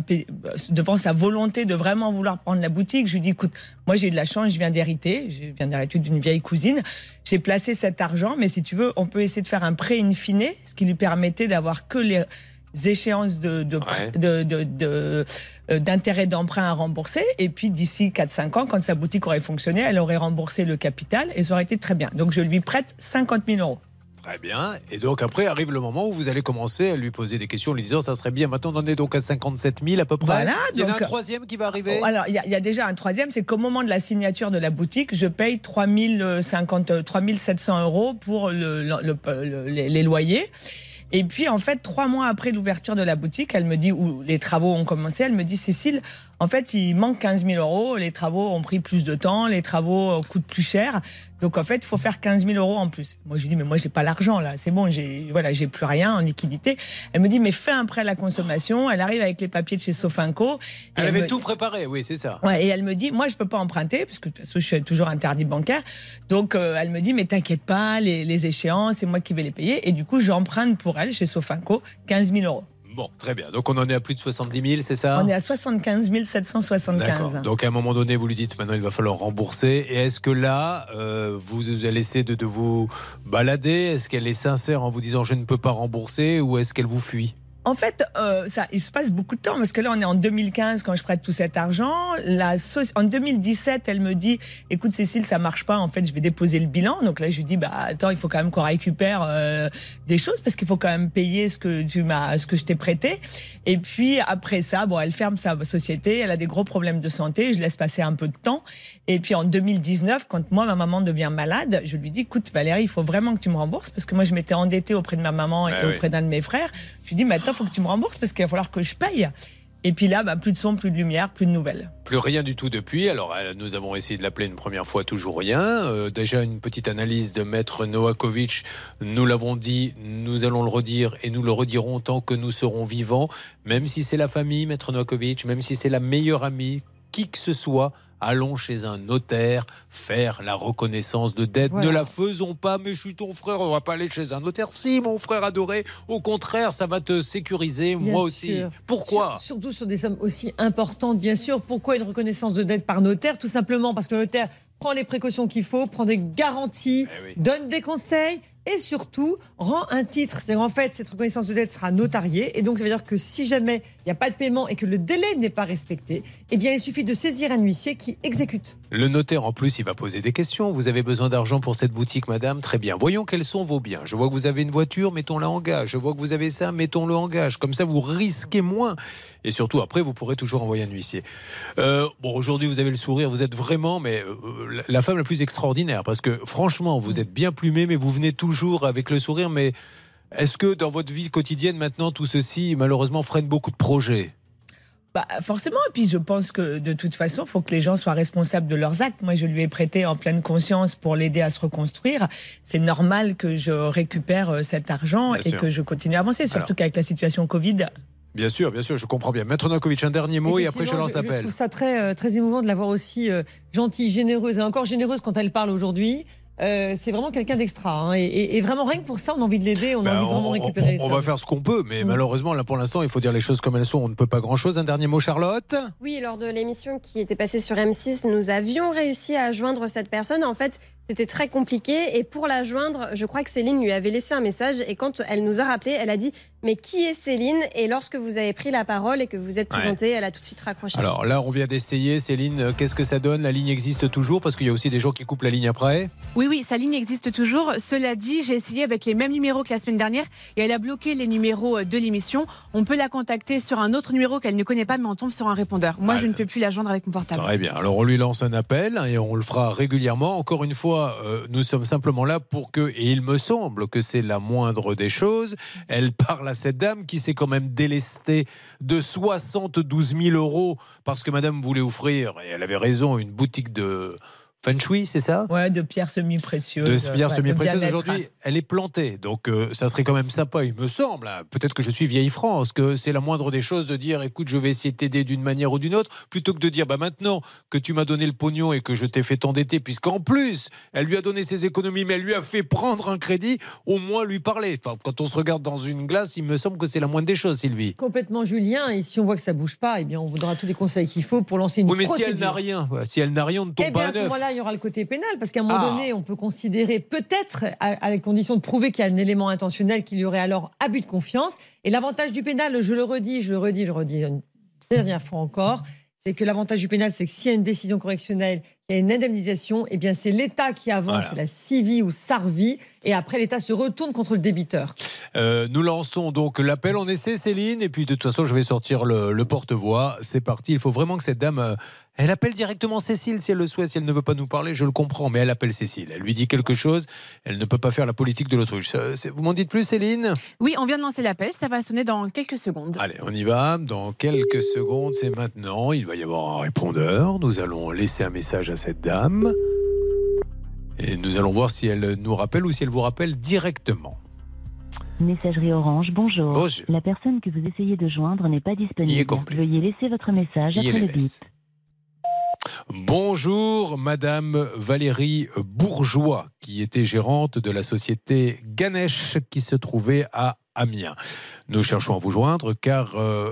sa volonté de vraiment vouloir prendre la boutique, je lui dis, écoute, moi j'ai de la chance, je viens d'hériter d'une vieille cousine. J'ai placé cet argent, mais si tu veux, on peut essayer de faire un prêt in fine, ce qui lui permettait d'avoir que échéances d'intérêt d'emprunt à rembourser. Et puis, d'ici 4-5 ans, quand sa boutique aurait fonctionné, elle aurait remboursé le capital et ça aurait été très bien. Donc, je lui prête 50 000 euros. Très bien. Et donc après arrive le moment où vous allez commencer à lui poser des questions en lui disant ça serait bien. Maintenant on en est donc à 57 000 à peu près. Voilà, il y en a un troisième qui va arriver. Alors il y a déjà un troisième, c'est qu'au moment de la signature de la boutique, je paye 3 700 euros pour les loyers. Et puis en fait 3 mois après l'ouverture de la boutique, elle me dit, où les travaux ont commencé, elle me dit Cécile, en fait il manque 15 000 euros, les travaux ont pris plus de temps, les travaux coûtent plus cher, donc en fait il faut faire 15 000 euros en plus. Moi je lui dis mais moi j'ai pas l'argent là, c'est bon, j'ai plus rien en liquidité. Elle me dit mais fais un prêt à la consommation. Elle arrive avec les papiers de chez Sofinco. Elle avait tout préparé, oui c'est ça. Ouais, et elle me dit moi je peux pas emprunter parce que de toute façon je suis toujours interdit bancaire. Donc elle me dit mais t'inquiète pas, les échéances c'est moi qui vais les payer, et du coup j'emprunte pour elle chez Sofinco 15 000 euros. Bon, très bien. Donc on en est à plus de 70 000, c'est ça? On est à 75 775. D'accord. Donc à un moment donné, vous lui dites maintenant il va falloir rembourser. Et est-ce que là, vous allez essayer de vous balader? Est-ce qu'elle est sincère en vous disant je ne peux pas rembourser, ou est-ce qu'elle vous fuit? En fait, il se passe beaucoup de temps, parce que là, on est en 2015 quand je prête tout cet argent. En 2017, elle me dit, écoute Cécile, ça marche pas, en fait, je vais déposer le bilan. Donc là, je lui dis, attends, il faut quand même qu'on récupère des choses, parce qu'il faut quand même payer ce que je t'ai prêté. Et puis, après ça, elle ferme sa société, elle a des gros problèmes de santé, je laisse passer un peu de temps. Et puis, en 2019, quand moi, ma maman devient malade, je lui dis, écoute Valérie, il faut vraiment que tu me rembourses, parce que moi, je m'étais endettée auprès de ma maman et auprès d'un de mes frères. Je lui dis, maintenant, il faut que tu me rembourses parce qu'il va falloir que je paye. Et puis là, plus de son, plus de lumière, plus de nouvelles. Plus rien du tout depuis. Alors, nous avons essayé de l'appeler une première fois, toujours rien. Déjà, une petite analyse de Maître Novakovic. Nous l'avons dit, nous allons le redire et nous le redirons tant que nous serons vivants. Même si c'est la famille, Maître Novakovic, même si c'est la meilleure amie, qui que ce soit, allons chez un notaire faire la reconnaissance de dette. Voilà. Ne la faisons pas, mais je suis ton frère, on va pas aller chez un notaire. Si, mon frère adoré, au contraire, ça va te sécuriser, bien moi aussi. Sûr. Pourquoi ? Surtout sur des sommes aussi importantes, bien sûr. Pourquoi une reconnaissance de dette par notaire ? Tout simplement parce que le notaire prend les précautions qu'il faut, prend des garanties, donne des conseils et surtout rend un titre. C'est-à-dire en fait, cette reconnaissance de dette sera notariée, et donc ça veut dire que si jamais il n'y a pas de paiement et que le délai n'est pas respecté, eh bien il suffit de saisir un huissier qui exécute. Le notaire en plus, il va poser des questions. Vous avez besoin d'argent pour cette boutique, madame ? Très bien. Voyons quels sont vos biens. Je vois que vous avez une voiture, mettons-la en gage. Je vois que vous avez ça, mettons-le en gage. Comme ça, vous risquez moins. Et surtout, après, vous pourrez toujours envoyer un huissier. Aujourd'hui, vous avez le sourire. Vous êtes vraiment la femme la plus extraordinaire. Parce que franchement, vous êtes bien plumé, mais vous venez toujours avec le sourire. Mais est-ce que dans votre vie quotidienne, maintenant, tout ceci, malheureusement, freine beaucoup de projets ? Forcément, et puis je pense que de toute façon, il faut que les gens soient responsables de leurs actes. Moi, je lui ai prêté en pleine conscience pour l'aider à se reconstruire. C'est normal que je récupère cet argent et que je continue à avancer, surtout qu'avec la situation Covid. Bien sûr, je comprends bien. Maître Novakovic, un dernier mot et après je lance l'appel. Je trouve ça très, très émouvant de l'avoir aussi gentille, généreuse et encore généreuse quand elle parle aujourd'hui. C'est vraiment quelqu'un d'extra, et vraiment rien que pour ça on a envie de l'aider, on a envie de vraiment récupérer on va faire ce qu'on peut, mais malheureusement là pour l'instant il faut dire les choses comme elles sont, on ne peut pas grand chose. Un dernier mot, Charlotte ? Oui, lors de l'émission qui était passée sur M6, nous avions réussi à joindre cette personne. En fait, c'était très compliqué, et pour la joindre, je crois que Céline lui avait laissé un message, et quand elle nous a rappelé, elle a dit mais qui est Céline ? Et lorsque vous avez pris la parole et que vous êtes présentée, elle a tout de suite raccroché. Alors là on vient d'essayer, Céline, qu'est-ce que ça donne ? La ligne existe toujours, parce qu'il y a aussi des gens qui coupent la ligne après. Oui, sa ligne existe toujours. Cela dit, j'ai essayé avec les mêmes numéros que la semaine dernière et elle a bloqué les numéros de l'émission. On peut la contacter sur un autre numéro qu'elle ne connaît pas, mais on tombe sur un répondeur. Moi, je ne peux plus la joindre avec mon portable. Très bien. Alors, on lui lance un appel et on le fera régulièrement. Encore une fois, nous sommes simplement là pour que, et il me semble que c'est la moindre des choses, elle parle à cette dame qui s'est quand même délestée de 72 000 € parce que madame voulait offrir, et elle avait raison, une boutique de Feng Shui, c'est ça ? Ouais, de pierres semi-précieuses. De pierres semi-précieuses. Aujourd'hui, elle est plantée. Donc, ça serait quand même sympa, il me semble. Peut-être que je suis vieille France, que c'est la moindre des choses de dire écoute, je vais essayer de t'aider d'une manière ou d'une autre, plutôt que de dire maintenant que tu m'as donné le pognon et que je t'ai fait t'endetter, puisqu'en plus, elle lui a donné ses économies, mais elle lui a fait prendre un crédit, au moins lui parler. Enfin, quand on se regarde dans une glace, il me semble que c'est la moindre des choses, Sylvie. Complètement, Julien. Et si on voit que ça bouge pas, eh bien, on vous donnera tous les conseils qu'il faut pour lancer une procédure. Oui, mais si elle n'a rien, on ne tombe pas à neuf. Il il y aura le côté pénal, parce qu'à un moment donné, on peut considérer peut-être, à la condition de prouver qu'il y a un élément intentionnel, qu'il y aurait alors abus de confiance. Et l'avantage du pénal, je le redis une dernière fois encore, c'est que l'avantage du pénal, c'est que s'il y a une décision correctionnelle, il y a une indemnisation, eh bien c'est l'État qui avance, c'est la CIVI ou SARVI, et après l'État se retourne contre le débiteur. Nous lançons donc l'appel, on essaie Céline, et puis de toute façon je vais sortir le porte-voix, c'est parti, il faut vraiment que cette dame... elle appelle directement Cécile si elle le souhaite, si elle ne veut pas nous parler, je le comprends, mais elle appelle Cécile, elle lui dit quelque chose, elle ne peut pas faire la politique de l'autruche. Vous m'en dites plus Céline ? Oui, on vient de lancer l'appel, ça va sonner dans quelques secondes. Allez, on y va, dans quelques secondes, c'est maintenant, il va y avoir un répondeur, nous allons laisser un message à cette dame, et nous allons voir si elle nous rappelle ou si elle vous rappelle directement. Messagerie Orange, bonjour. La personne que vous essayez de joindre n'est pas disponible. Veuillez laisser votre message après le bip. Bonjour, Madame Valérie Bourgeois, qui était gérante de la société Ganesh qui se trouvait à Amiens. Nous cherchons à vous joindre car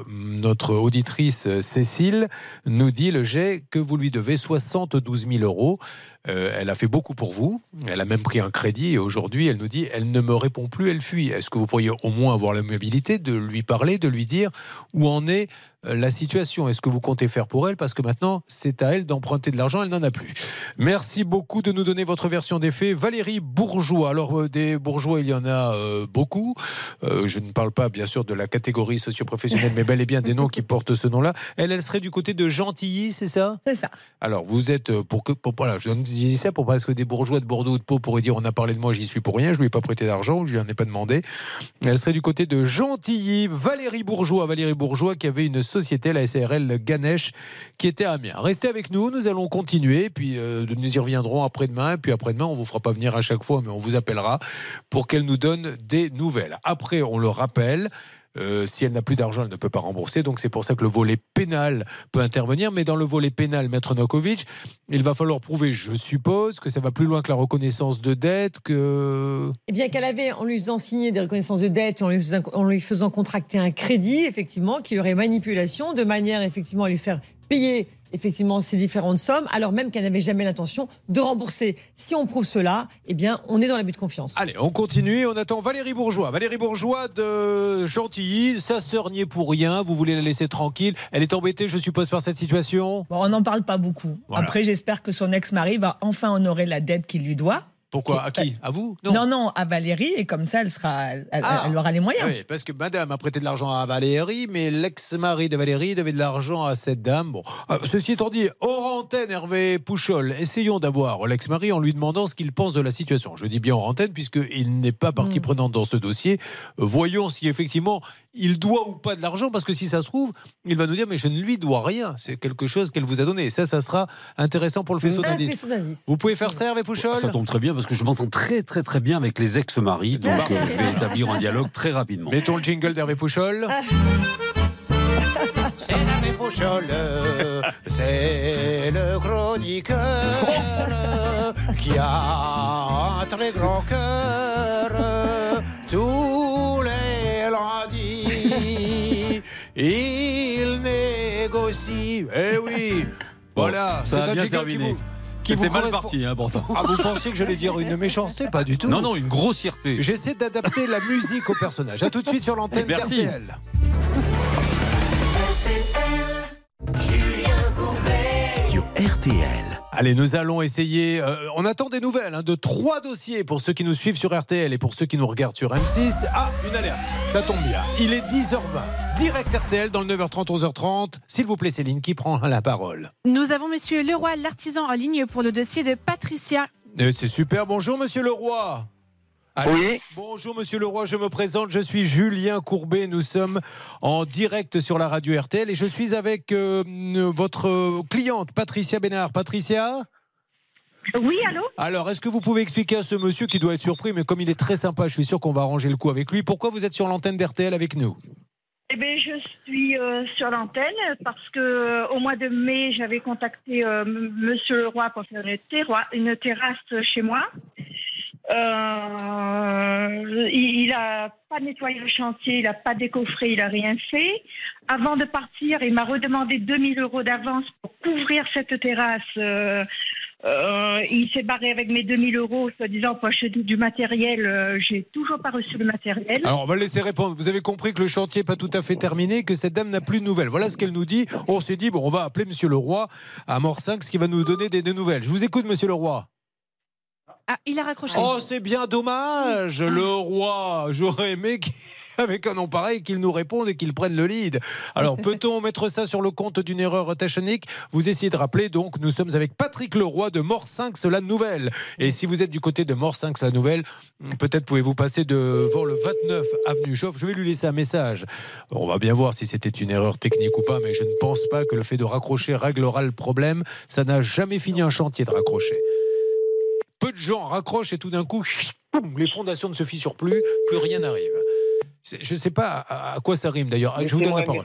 notre auditrice Cécile nous dit le jet que vous lui devez 72 000 €. Elle a fait beaucoup pour vous. Elle a même pris un crédit et aujourd'hui, elle nous dit elle ne me répond plus, elle fuit. Est-ce que vous pourriez au moins avoir l'amabilité de lui parler, de lui dire où en est la situation? Est-ce que vous comptez faire pour elle? Parce que maintenant, c'est à elle d'emprunter de l'argent, elle n'en a plus. Merci beaucoup de nous donner votre version des faits. Valérie Bourgeois. Alors, des bourgeois, il y en a beaucoup. Je ne parle pas, bien sûr, de la catégorie socio-professionnelle, mais bel et bien des noms qui portent ce nom-là. Elle serait du côté de Gentilly, c'est ça? C'est ça. Alors, vous êtes voilà, je dis ça pour parce que des bourgeois de Bordeaux ou de Pau pourraient dire on a parlé de moi, j'y suis pour rien, je lui ai pas prêté d'argent, je lui en ai pas demandé. Elle serait du côté de Gentilly. Valérie Bourgeois qui avait une société, la SARL Ganesh, qui était à Amiens. Restez avec nous, nous allons continuer, puis nous y reviendrons après-demain, puis après-demain, on vous fera pas venir à chaque fois, mais on vous appellera pour qu'elle nous donne des nouvelles. Après, on le rappelle, si elle n'a plus d'argent, elle ne peut pas rembourser. Donc c'est pour ça que le volet pénal peut intervenir. Mais dans le volet pénal, Maître Novakovic, il va falloir prouver, je suppose, que ça va plus loin que la reconnaissance de dette, que... Eh bien qu'elle avait, en lui faisant signer des reconnaissances de dette, en lui faisant contracter un crédit, effectivement, qu'il y aurait manipulation, de manière, effectivement, à lui faire payer effectivement ces différentes sommes, alors même qu'elle n'avait jamais l'intention de rembourser. Si on prouve cela, eh bien, on est dans l'abus de confiance. Allez, on continue, on attend Valérie Bourgeois. Valérie Bourgeois de Gentilly, sa sœur n'y est pour rien, vous voulez la laisser tranquille. Elle est embêtée, je suppose, par cette situation? Bon, on n'en parle pas beaucoup. Voilà. Après, j'espère que son ex-mari va enfin honorer la dette qu'il lui doit. Pourquoi? À qui? À vous? Non, à Valérie, et comme ça, elle aura les moyens. Oui, parce que madame a prêté de l'argent à Valérie, mais l'ex-mari de Valérie devait de l'argent à cette dame. Bon, ceci étant dit, hors antenne, Hervé Pouchol, essayons d'avoir l'ex-mari en lui demandant ce qu'il pense de la situation. Je dis bien hors antenne, puisqu'il n'est pas partie prenante dans ce dossier. Voyons si effectivement il doit ou pas de l'argent, parce que si ça se trouve, il va nous dire mais je ne lui dois rien. C'est quelque chose qu'elle vous a donné. Et ça sera intéressant pour le faisceau d'indices. Vous pouvez faire ça, Hervé Pouchol? Ça tombe très bien parce que je m'entends très très très bien avec les ex-maris, donc je vais établir un dialogue très rapidement. Mettons le jingle d'Hervé Pouchol. C'est Hervé Pouchol, c'est le chroniqueur qui a un très grand cœur. Tous les lundis, il négocie. Eh oui, voilà, ça a bien terminé. C'était mal parti, pourtant. Ah, vous pensiez que j'allais dire une méchanceté? Pas du tout. Non, une grossièreté. J'essaie d'adapter la musique au personnage. A tout de suite sur l'antenne d'RTL. Sur RTL. Allez, nous allons essayer. On attend des nouvelles de 3 dossiers pour ceux qui nous suivent sur RTL et pour ceux qui nous regardent sur M6. Ah, une alerte. Ça tombe bien. Il est 10h20. Direct RTL dans le 9h30, 11h30. S'il vous plaît, Céline, qui prend la parole? Nous avons Monsieur Leroy, l'artisan en ligne pour le dossier de Patricia. C'est super. Bonjour, Monsieur Leroy. Allez. Oui. Bonjour Monsieur Leroy, je me présente, je suis Julien Courbet, nous sommes en direct sur la radio RTL et je suis avec votre cliente Patricia Bénard. Patricia? Oui, allô? Alors, est-ce que vous pouvez expliquer à ce monsieur qui doit être surpris, mais comme il est très sympa, je suis sûr qu'on va arranger le coup avec lui, pourquoi vous êtes sur l'antenne d'RTL avec nous? Eh bien, je suis sur l'antenne parce que au mois de mai, j'avais contacté Monsieur Leroy pour faire une terrasse chez moi. Il a pas nettoyé le chantier, il a pas décoffré, il a rien fait. Avant de partir, il m'a redemandé 2 000 € d'avance pour couvrir cette terrasse il s'est barré avec mes 2000 euros, soi-disant pour acheter du matériel. J'ai toujours pas reçu le matériel. Alors, on va le laisser répondre. Vous avez compris que le chantier n'est pas tout à fait terminé, que cette dame n'a plus de nouvelles. Voilà ce qu'elle nous dit. On s'est dit, bon, on va appeler Monsieur Leroy à Morsinx, ce qui va nous donner des nouvelles. Je vous écoute, Monsieur Leroy. Ah, il a raccroché. Oh, c'est bien dommage, Leroy. J'aurais aimé avec un nom pareil qu'il nous réponde et qu'il prenne le lead. Alors, peut-on mettre ça sur le compte d'une erreur technique? Vous essayez de rappeler, donc, nous sommes avec Patrick Leroy de Morsinx-la-Nouvelle. Et si vous êtes du côté de Morsinx-la-Nouvelle, peut-être pouvez-vous passer devant le 29 avenue Chauve. Je vais lui laisser un message. On va bien voir si c'était une erreur technique ou pas, mais je ne pense pas que le fait de raccrocher réglera le problème. Ça n'a jamais fini un chantier de raccrocher. Peu de gens raccrochent et tout d'un coup, boum, les fondations ne se fissurent plus rien n'arrive. Je ne sais pas à quoi ça rime d'ailleurs. Je vous donne la parole.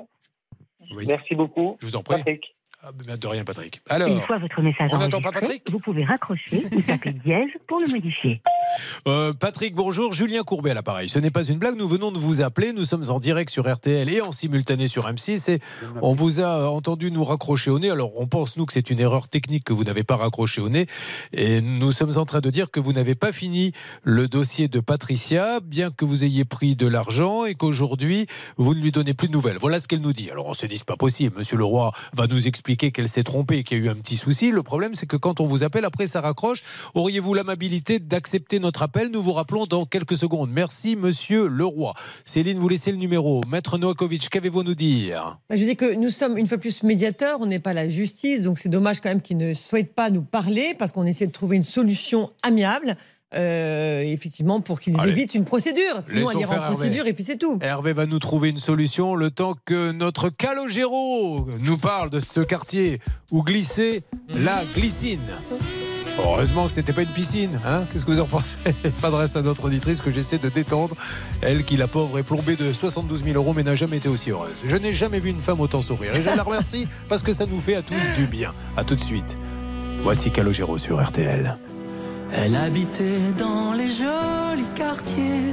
Oui. Merci beaucoup. Je vous en prie. Patrick. De rien, Patrick. Alors, une fois votre message on n'attend pas Patrick ? Vous pouvez raccrocher ou taper dièse pour le modifier. Patrick, bonjour. Julien Courbet à l'appareil. Ce n'est pas une blague. Nous venons de vous appeler. Nous sommes en direct sur RTL et en simultané sur M6. Et on vous a entendu nous raccrocher au nez. Alors, on pense, nous, que c'est une erreur technique que vous n'avez pas raccroché au nez. Et nous sommes en train de dire que vous n'avez pas fini le dossier de Patricia, bien que vous ayez pris de l'argent et qu'aujourd'hui, vous ne lui donnez plus de nouvelles. Voilà ce qu'elle nous dit. Alors, on s'est dit, c'est pas possible. Monsieur Leroy va nous expliquer qu'elle s'est trompée et qu'il y a eu un petit souci. Le problème, c'est que quand on vous appelle, après, ça raccroche. Auriez-vous l'amabilité d'accepter notre appel ? Nous vous rappelons dans quelques secondes. Merci, Monsieur Leroy. Céline, vous laissez le numéro. Maître Novakovic, qu'avez-vous à nous dire ? Je dis que nous sommes une fois plus médiateurs, on n'est pas la justice, donc c'est dommage quand même qu'ils ne souhaitent pas nous parler parce qu'on essaie de trouver une solution amiable. Effectivement, pour qu'ils évitent une procédure. Sinon, elle ira en procédure Hervé. Et puis c'est tout. Hervé va nous trouver une solution le temps que notre Calogero nous parle de ce quartier où glissait la glycine. Heureusement que c'était pas une piscine, hein. Qu'est-ce que vous en pensez? Pas de reste à notre auditrice que j'essaie de détendre. Elle qui, la pauvre, est plombée de 72 000 euros mais n'a jamais été aussi heureuse. Je n'ai jamais vu une femme autant sourire et je la remercie parce que ça nous fait à tous du bien. À tout de suite. Voici Calogero sur RTL. Elle habitait dans les jolis quartiers,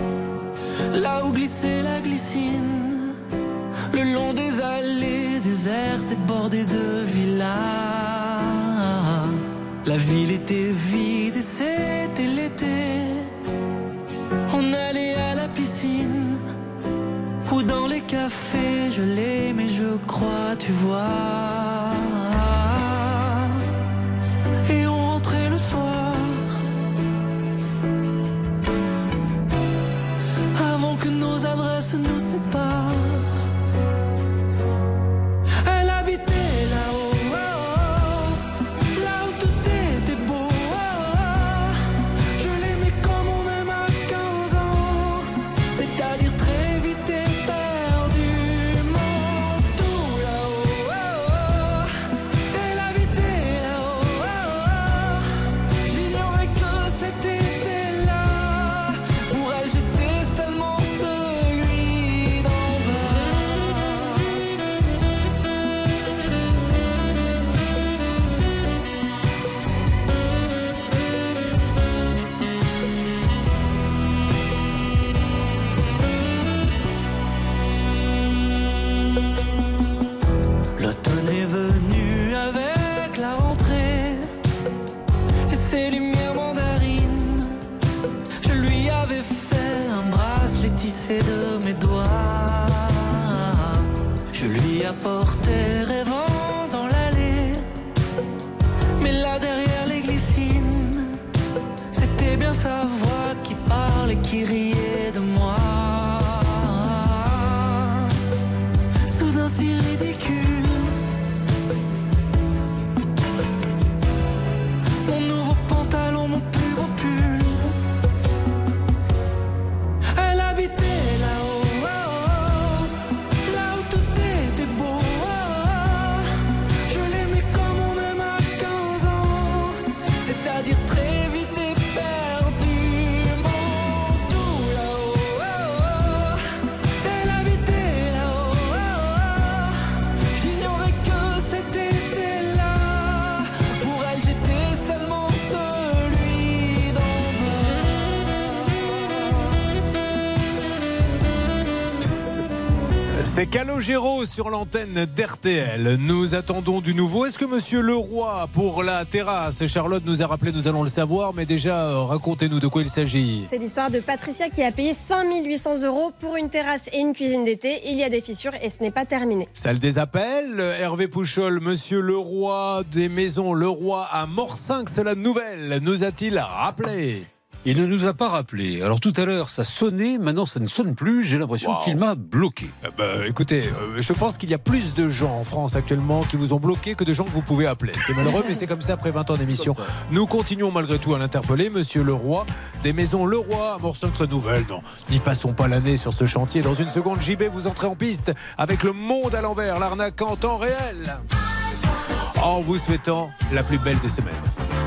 là où glissait la glycine, le long des allées désertes et bordées de villas. La ville était vide et c'était l'été. On allait à la piscine ou dans les cafés, je l'aimais, je crois, tu vois. Et on rentrait le soir. Nos adresses nous séparent. Elle habitait là-haut, là où tout était beau. Je l'aimais comme on aime à 15 ans, c'est-à-dire très vite et perdument. Tout là-haut, C'est Calogero sur l'antenne d'RTL. Nous attendons du nouveau. Est-ce que Monsieur Leroy, pour la terrasse, Charlotte nous a rappelé, nous allons le savoir, mais déjà, racontez-nous de quoi il s'agit. C'est l'histoire de Patricia qui a payé 5 800 € pour une terrasse et une cuisine d'été. Il y a des fissures et ce n'est pas terminé. Salle des appels, Hervé Pouchol, Monsieur Leroy des Maisons Leroy à Morcinq, la nouvelle, nous a-t-il rappelé? Il ne nous a pas rappelé. Alors tout à l'heure, ça sonnait, maintenant ça ne sonne plus. J'ai l'impression qu'il m'a bloqué. Écoutez, je pense qu'il y a plus de gens en France actuellement qui vous ont bloqué que de gens que vous pouvez appeler. C'est malheureux, mais c'est comme ça après 20 ans d'émission. Nous continuons malgré tout à l'interpeller, Monsieur Leroy, des Maisons Leroy à Morcinq Nouvelle. Non, n'y passons pas l'année sur ce chantier. Dans une seconde, JB, vous entrez en piste avec le monde à l'envers, l'arnaque en temps réel. En vous souhaitant la plus belle des semaines.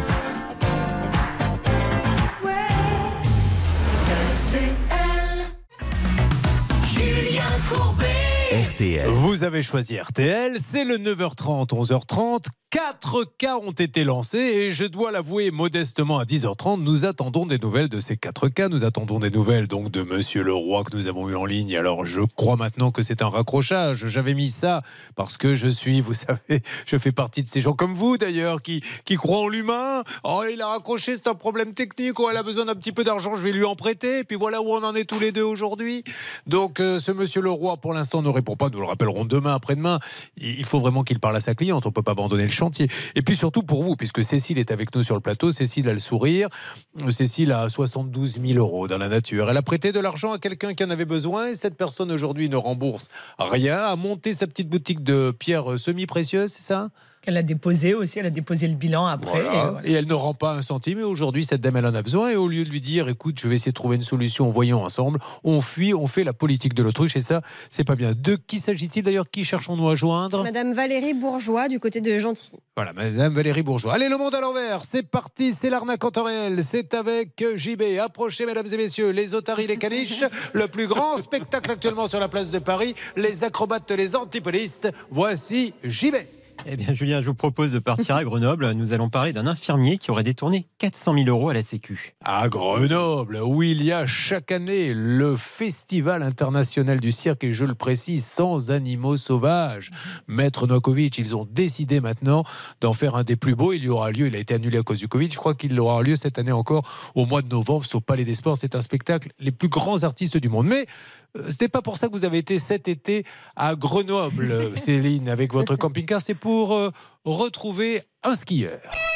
Julien Courbet. RTL. Vous avez choisi RTL, c'est le 9h30, 11h30. 4 cas ont été lancés et je dois l'avouer modestement à 10h30, nous attendons des nouvelles de ces 4 cas. Nous attendons des nouvelles donc de Monsieur Leroy que nous avons eu en ligne. Alors je crois maintenant que c'est un raccrochage. J'avais mis ça parce que vous savez, je fais partie de ces gens comme vous d'ailleurs qui croient en l'humain. Oh, il a raccroché, c'est un problème technique. Oh, elle a besoin d'un petit peu d'argent, je vais lui en prêter. Et puis voilà où on en est tous les deux aujourd'hui. Donc ce Monsieur Leroy pour l'instant ne répond pas. Nous le rappellerons demain, après-demain. Il faut vraiment qu'il parle à sa cliente. On ne peut pas abandonner le chantier. Et puis surtout pour vous, puisque Cécile est avec nous sur le plateau. Cécile a le sourire. Cécile a 72 000 € dans la nature. Elle a prêté de l'argent à quelqu'un qui en avait besoin et cette personne aujourd'hui ne rembourse rien. A monté sa petite boutique de pierres semi-précieuses, c'est ça ? Elle a déposé aussi, elle a déposé le bilan après. Voilà. Et elle ne rend pas un centime. Et aujourd'hui, cette dame, elle en a besoin. Et au lieu de lui dire, écoute, je vais essayer de trouver une solution, voyons ensemble, on fuit, on fait la politique de l'autruche. Et ça, c'est pas bien. De qui s'agit-il d'ailleurs? Qui cherchons-nous à joindre? Madame Valérie Bourgeois, du côté de Gentilly. Voilà, Madame Valérie Bourgeois. Allez, le monde à l'envers, c'est parti, c'est l'arnaque en temps réel. C'est avec JB. Approchez, mesdames et messieurs, les otaries, les caniches, le plus grand spectacle actuellement sur la place de Paris, les acrobates, les antipolistes. Voici JB. Eh bien, Julien, je vous propose de partir à Grenoble. Nous allons parler d'un infirmier qui aurait détourné 400 000 € à la Sécu. À Grenoble, où il y a chaque année le Festival international du cirque, et je le précise, sans animaux sauvages. Maître Novakovic, ils ont décidé maintenant d'en faire un des plus beaux. Il y aura lieu, il a été annulé à cause du Covid. Je crois qu'il aura lieu cette année encore au mois de novembre, au Palais des Sports. C'est un spectacle, les plus grands artistes du monde. Mais ce n'est pas pour ça que vous avez été cet été à Grenoble, Céline, avec votre camping-car. C'est pour retrouver un skieur.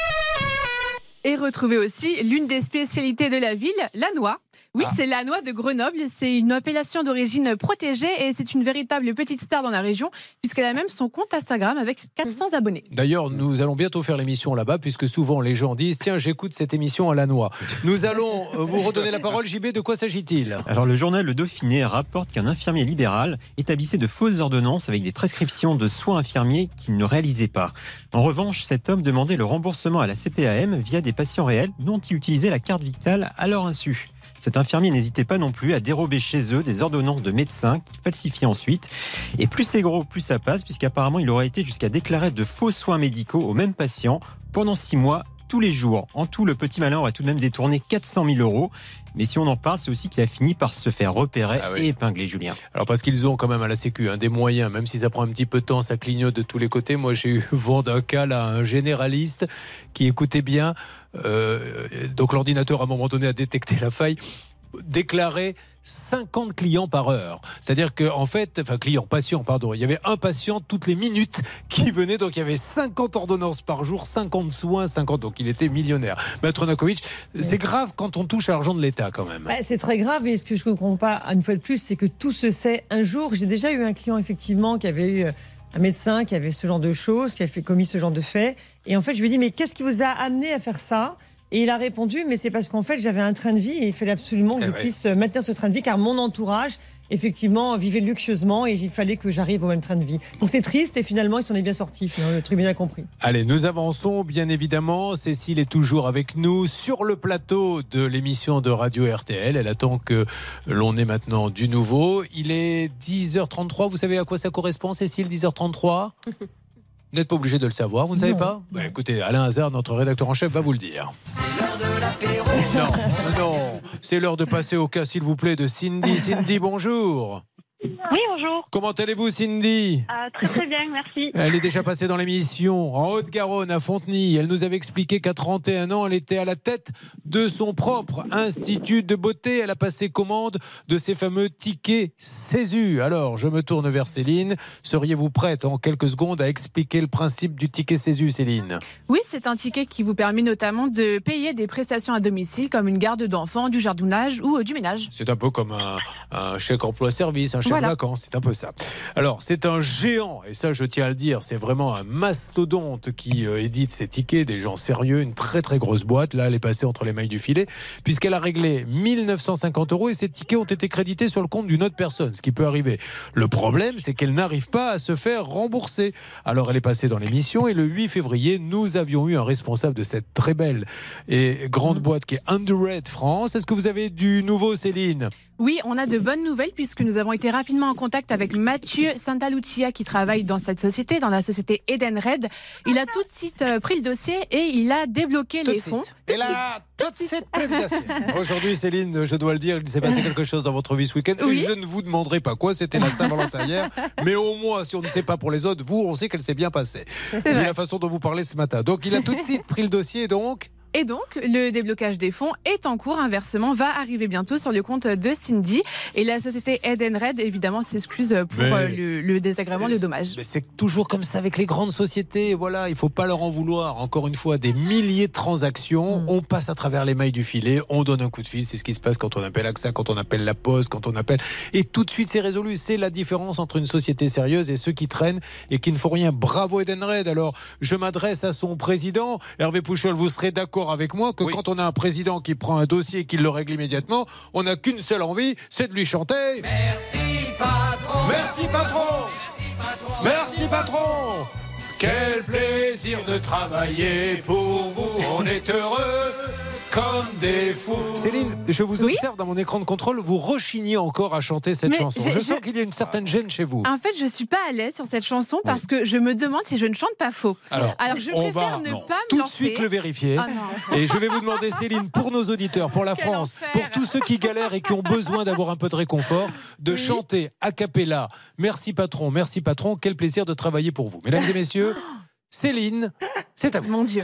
Et retrouver aussi l'une des spécialités de la ville, la noix. Oui, c'est la noix de Grenoble. C'est une appellation d'origine protégée et c'est une véritable petite star dans la région puisqu'elle a même son compte Instagram avec 400 abonnés. D'ailleurs, nous allons bientôt faire l'émission là-bas puisque souvent les gens disent « Tiens, j'écoute cette émission à la noix ». Nous allons vous redonner la parole. JB, de quoi s'agit-il? Alors, le journal Le Dauphiné rapporte qu'un infirmier libéral établissait de fausses ordonnances avec des prescriptions de soins infirmiers qu'il ne réalisait pas. En revanche, cet homme demandait le remboursement à la CPAM via des patients réels dont il utilisait la carte vitale à leur insu. Cet infirmier n'hésitait pas non plus à dérober chez eux des ordonnances de médecins qu'il falsifiait ensuite. Et plus c'est gros, plus ça passe, puisqu'apparemment il aurait été jusqu'à déclarer de faux soins médicaux aux mêmes patients pendant 6 mois, tous les jours. En tout, le petit malin aurait tout de même détourné 400 000 €. Mais si on en parle, c'est aussi qu'il a fini par se faire repérer et épingler, Julien. Alors parce qu'ils ont quand même à la Sécu des moyens, même si ça prend un petit peu de temps, ça clignote de tous les côtés. Moi j'ai eu vent d'un cas là, un généraliste qui écoutait bien. Donc l'ordinateur à un moment donné a détecté la faille, déclarait 50 clients par heure. C'est-à-dire que, en fait, patients, il y avait un patient toutes les minutes qui venait, donc il y avait 50 ordonnances par jour, 50 soins, 50, donc il était millionnaire. Maître Novakovic, c'est grave quand on touche à l'argent de l'État quand même. C'est très grave, et ce que je ne comprends pas, une fois de plus, c'est que tout se sait un jour. J'ai déjà eu un client, effectivement, qui avait eu un médecin qui avait ce genre de choses, qui a commis ce genre de faits, et en fait, je lui ai dit, mais qu'est-ce qui vous a amené à faire ça ? Et il a répondu, mais c'est parce qu'en fait, j'avais un train de vie et il fallait absolument que je puisse maintenir ce train de vie, car mon entourage, effectivement, vivait luxueusement et il fallait que j'arrive au même train de vie. Donc c'est triste et finalement, il s'en est bien sorti. Le tribunal a compris. Allez, nous avançons, bien évidemment. Cécile est toujours avec nous sur le plateau de l'émission de Radio RTL. Elle attend que l'on ait maintenant du nouveau. Il est 10h33. Vous savez à quoi ça correspond, Cécile, 10h33 ? Vous n'êtes pas obligé de le savoir, vous ne savez pas ? Écoutez, Alain Hazard, notre rédacteur en chef, va vous le dire. C'est l'heure de l'apéro. Non, c'est l'heure de passer au cas, s'il vous plaît, de Cindy. Cindy, bonjour. Oui, bonjour. Comment allez-vous, Cindy? Très très bien, merci. Elle est déjà passée dans l'émission en Haute-Garonne, à Fontenay. Elle nous avait expliqué qu'à 31 ans, elle était à la tête de son propre institut de beauté. Elle a passé commande de ces fameux tickets Césu. Alors, je me tourne vers Céline. Seriez-vous prête en quelques secondes à expliquer le principe du ticket Césu, Céline? Oui, c'est un ticket qui vous permet notamment de payer des prestations à domicile comme une garde d'enfants, du jardinage ou du ménage. C'est un peu comme un chèque emploi-service, un chèque vacances, c'est un peu ça. Alors, c'est un géant, et ça je tiens à le dire, c'est vraiment un mastodonte qui édite ces tickets, des gens sérieux, une très très grosse boîte. Là, elle est passée entre les mailles du filet, puisqu'elle a réglé 1950 € et ces tickets ont été crédités sur le compte d'une autre personne, ce qui peut arriver. Le problème, c'est qu'elle n'arrive pas à se faire rembourser. Alors, elle est passée dans l'émission et le 8 février, nous avions eu un responsable de cette très belle et grande boîte qui est Underred France. Est-ce que vous avez du nouveau, Céline? Oui, on a de bonnes nouvelles puisque nous avons été rapidement en contact avec Mathieu Santalucia qui travaille dans cette société, dans la société Edenred. Il a tout de suite pris le dossier et il a débloqué les fonds. Et là, tout de suite pris le dossier. Aujourd'hui, Céline, je dois le dire, il s'est passé quelque chose dans votre vie ce week-end. Oui. Et je ne vous demanderai pas quoi, c'était la Saint-Valentin hier. Mais au moins, si on ne sait pas pour les autres, vous, on sait qu'elle s'est bien passée. Vu la façon dont vous parlez ce matin. Donc, il a tout de suite pris le dossier, donc... Et donc, le déblocage des fonds est en cours. Un versement va arriver bientôt sur le compte de Cindy. Et la société Edenred, évidemment, s'excuse pour le désagrément, le dommage. Mais c'est toujours comme ça avec les grandes sociétés. Voilà, il ne faut pas leur en vouloir. Encore une fois, des milliers de transactions. On passe à travers les mailles du filet. On donne un coup de fil. C'est ce qui se passe quand on appelle AXA, quand on appelle La Poste, quand on appelle... Et tout de suite, c'est résolu. C'est la différence entre une société sérieuse et ceux qui traînent et qui ne font rien. Bravo Edenred. Alors, je m'adresse à son président. Hervé Pouchol, vous serez d'accord avec moi que quand on a un président qui prend un dossier et qui le règle immédiatement, on n'a qu'une seule envie, c'est de lui chanter. Merci patron. Merci patron. Merci patron. Quel plaisir de travailler pour vous. On est heureux comme des fous. Céline, je vous observe dans mon écran de contrôle, vous rechignez encore à chanter cette chanson. Je sens qu'il y a une certaine gêne chez vous. En fait, je suis pas à l'aise sur cette chanson parce que je me demande si je ne chante pas faux. Alors je préfère ne pas me tout lancer. de suite le vérifier. Et je vais vous demander, Céline, pour nos auditeurs, pour la France, pour tous ceux qui galèrent et qui ont besoin d'avoir un peu de réconfort, de chanter a cappella. Merci patron, quel plaisir de travailler pour vous. Mesdames et messieurs, Céline, c'est à vous. Mon Dieu.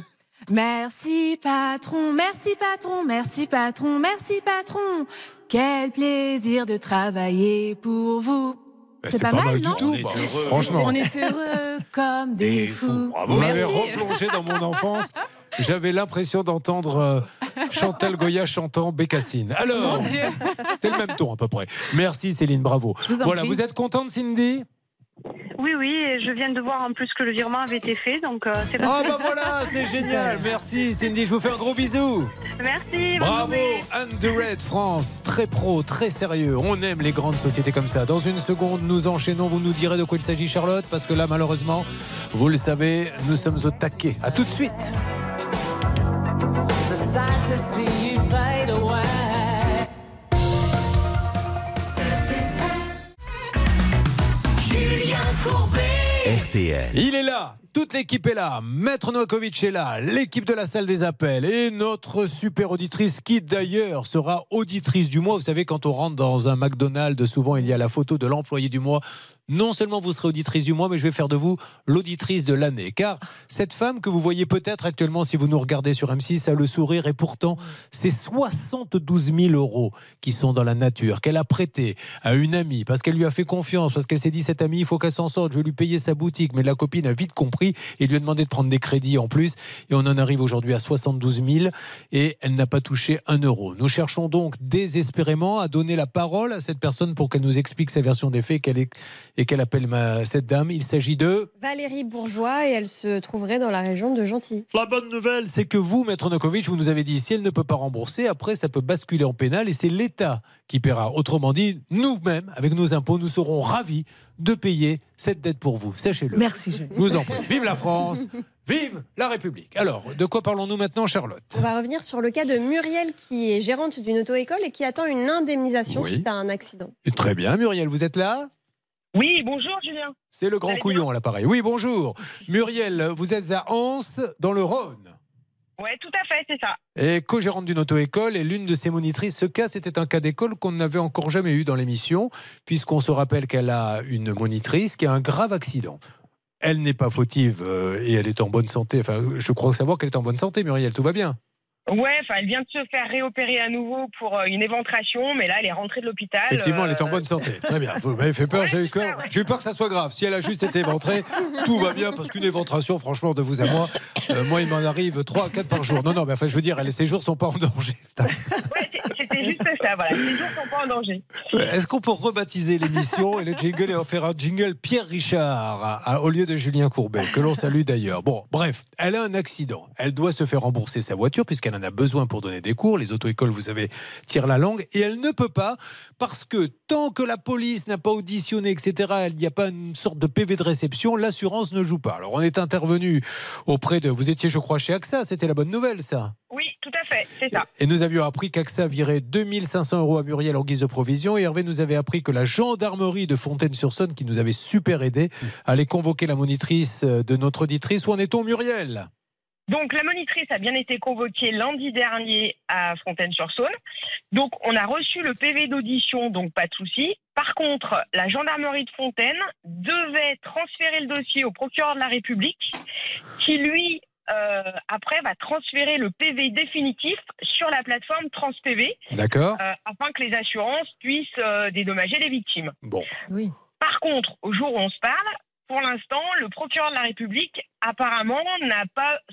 Merci patron, merci patron, merci patron, merci patron. Quel plaisir de travailler pour vous. C'est pas mal, non? du tout. Franchement. On est heureux comme des fous. Vous m'avez replongé dans mon enfance. J'avais l'impression d'entendre Chantal Goya chantant Bécassine. Alors, c'est le même ton à peu près. Merci Céline, bravo. Voilà, vous êtes contente, Cindy? Oui, et je viens de voir en plus que le virement avait été fait, donc c'est bon. Ah bah voilà, c'est génial. Merci Cindy, je vous fais un gros bisou. Merci. Bravo, Underred France, très pro, très sérieux. On aime les grandes sociétés comme ça. Dans une seconde, nous enchaînons. Vous nous direz de quoi il s'agit, Charlotte, parce que là, malheureusement, vous le savez, nous sommes au taquet. À tout de suite. Julien Courbet. RTL. Il est là. Toute l'équipe est là, Maître Novakovic est là, l'équipe de la salle des appels et notre super auditrice qui d'ailleurs sera auditrice du mois. Vous savez, quand on rentre dans un McDonald's, souvent il y a la photo de l'employé du mois. Non seulement vous serez auditrice du mois, mais je vais faire de vous l'auditrice de l'année. Car cette femme que vous voyez peut-être actuellement si vous nous regardez sur M6 a le sourire et pourtant c'est 72 000 € qui sont dans la nature, qu'elle a prêté à une amie parce qu'elle lui a fait confiance, parce qu'elle s'est dit cette amie il faut qu'elle s'en sorte, je vais lui payer sa boutique. Mais la copine a vite compris et lui a demandé de prendre des crédits en plus. Et on en arrive aujourd'hui à 72 000 et elle n'a pas touché 1 €. Nous cherchons donc désespérément à donner la parole à cette personne pour qu'elle nous explique sa version des faits et qu'elle appelle cette dame. Il s'agit de Valérie Bourgeois et elle se trouverait dans la région de Gentilly. La bonne nouvelle, c'est que vous, Maître Novakovic, vous nous avez dit si elle ne peut pas rembourser, après ça peut basculer en pénal et c'est l'État qui paiera. Autrement dit, nous-mêmes, avec nos impôts, nous serons ravis de payer cette dette pour vous. Sachez-le. Merci, Julien. Nous en prie. Vive la France, vive la République. Alors, de quoi parlons-nous maintenant, Charlotte? On va revenir sur le cas de Muriel qui est gérante d'une auto-école et qui attend une indemnisation suite à un accident. Très bien, Muriel, vous êtes là? Oui, bonjour Julien. C'est le grand couillon à l'appareil. Oui, bonjour. Muriel, vous êtes à Anse, dans le Rhône. Ouais, tout à fait, c'est ça. Et co-gérante d'une auto-école, et l'une de ses monitrices, ce cas, c'était un cas d'école qu'on n'avait encore jamais eu dans l'émission, puisqu'on se rappelle qu'elle a une monitrice qui a un grave accident. Elle n'est pas fautive et elle est en bonne santé. Enfin, je crois savoir qu'elle est en bonne santé, Muriel, tout va bien. Ouais, enfin, elle vient de se faire réopérer à nouveau pour une éventration, mais là, elle est rentrée de l'hôpital. Effectivement, elle est en bonne santé. Très bien. Vous m'avez fait peur, j'ai eu peur que ça soit grave. Si elle a juste été éventrée, tout va bien, parce qu'une éventration, franchement, de vous à moi, moi, il m'en arrive 3 à 4 par jour. Non, mais enfin, je veux dire, ces jours sont pas en danger. Ouais, c'était juste ça, voilà. Ces jours sont pas en danger. Est-ce qu'on peut rebaptiser l'émission et le jingle et en faire un jingle Pierre Richard au lieu de Julien Courbet, que l'on salue d'ailleurs. Bon, bref, elle a un accident. Elle doit se faire rembourser sa voiture puisqu'elle en a besoin pour donner des cours. Les auto-écoles, vous savez, tirent la langue. Et elle ne peut pas parce que tant que la police n'a pas auditionné, etc., il n'y a pas une sorte de PV de réception, l'assurance ne joue pas. Alors, on est intervenu auprès de... Vous étiez, je crois, chez AXA. C'était la bonne nouvelle, ça? Oui, tout à fait, c'est ça. Et nous avions appris qu'AXA virait 2500 € à Muriel en guise de provision. Et Hervé nous avait appris que la gendarmerie de Fontaine-sur-Saône, qui nous avait super aidé, allait convoquer la monitrice de notre auditrice. Où en est-on, Muriel? Donc, la monitrice a bien été convoquée lundi dernier à Fontaine-sur-Saône. Donc, on a reçu le PV d'audition, donc pas de souci. Par contre, la gendarmerie de Fontaine devait transférer le dossier au procureur de la République, qui lui... après va transférer le PV définitif sur la plateforme TransPV. D'accord. Afin que les assurances puissent dédommager les victimes. Bon. Oui. Par contre, au jour où on se parle, pour l'instant, le procureur de la République, apparemment, n'a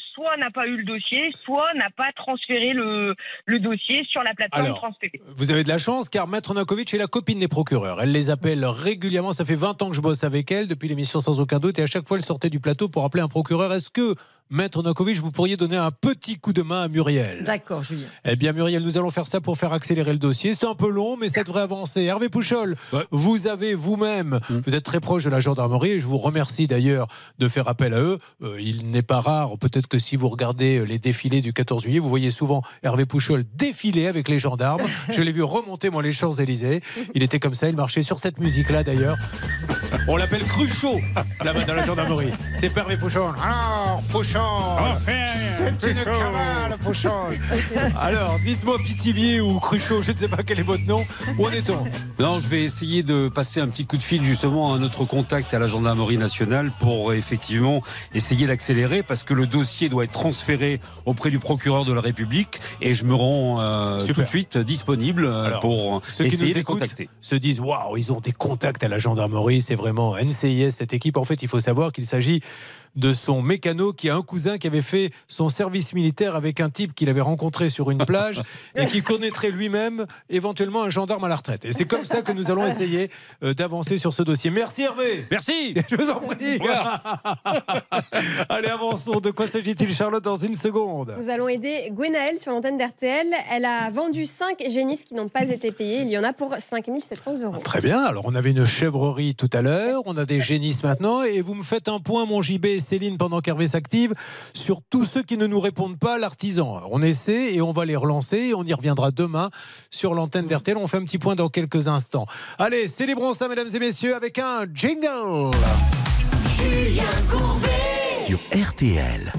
pas eu le dossier, soit n'a pas transféré le dossier sur la plateforme TransPV. Vous avez de la chance, car Maître Nankovic est la copine des procureurs. Elle les appelle régulièrement. Ça fait 20 ans que je bosse avec elle, depuis l'émission Sans Aucun Doute, et à chaque fois, elle sortait du plateau pour appeler un procureur. Est-ce que, Maître Nankovic, vous pourriez donner un petit coup de main à Muriel? D'accord, Julien. Eh bien, Muriel, nous allons faire ça pour faire accélérer le dossier. C'est un peu long, mais ça devrait avancer. Hervé Pouchol, vous avez vous-même, vous êtes très proche de la gendarmerie, et je vous remercie d'ailleurs de faire appel à eux. Il n'est pas rare, peut-être que si vous regardez les défilés du 14 juillet, vous voyez souvent Hervé Pouchol défiler avec les gendarmes. Je l'ai vu remonter, moi, les Champs-Élysées. Il était comme ça, il marchait sur cette musique-là, d'ailleurs. On l'appelle Cruchot, là-bas dans la gendarmerie. C'est pas Hervé Pouchol. Alors, Pouchol, c'est une cavale, Pouchol. Alors, dites-moi Pithiviers ou Cruchot, je ne sais pas quel est votre nom. Où en est-on? Non, je vais essayer de passer un petit coup de fil justement à notre contact à la gendarmerie nationale pour effectivement essayer d'accélérer, parce que le dossier doit être transféré auprès du procureur de la République et je me rends tout de suite disponible pour essayer de les contacter. Se disent waouh, ils ont des contacts à la gendarmerie, c'est vraiment NCIS cette équipe. En fait, il faut savoir qu'il s'agit de son mécano qui a un cousin qui avait fait son service militaire avec un type qu'il avait rencontré sur une plage et qui connaîtrait lui-même éventuellement un gendarme à la retraite. Et c'est comme ça que nous allons essayer d'avancer sur ce dossier. Merci Hervé. Merci. Je vous en prie. Allez, avançons. De quoi s'agit-il, Charlotte, dans une seconde? Nous allons aider Gwenaëlle sur l'antenne d'RTL. Elle a vendu 5 génisses qui n'ont pas été payées. Il y en a pour 5 700 €. Très bien. Alors, on avait une chèvrerie tout à l'heure. On a des génisses maintenant. Et vous me faites un point, mon JB et Céline, pendant qu'Hervé s'active, sur tous ceux qui ne nous répondent pas, l'artisan. On essaie et on va les relancer. Et on y reviendra demain sur l'antenne d'RTL. On fait un petit point dans quelques instants. Allez, célébrons ça, mesdames et messieurs, avec un jingle. Julien Courbet sur RTL.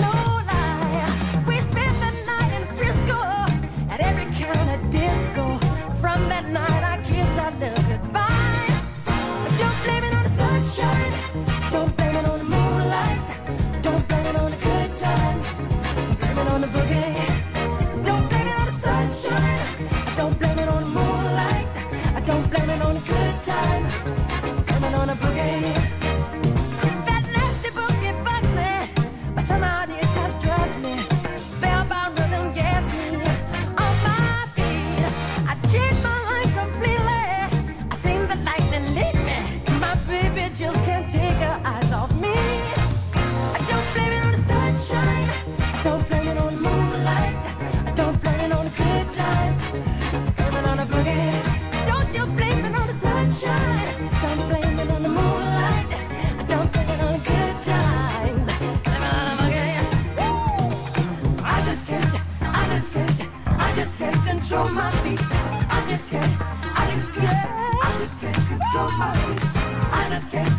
Disco control my feet. I just can't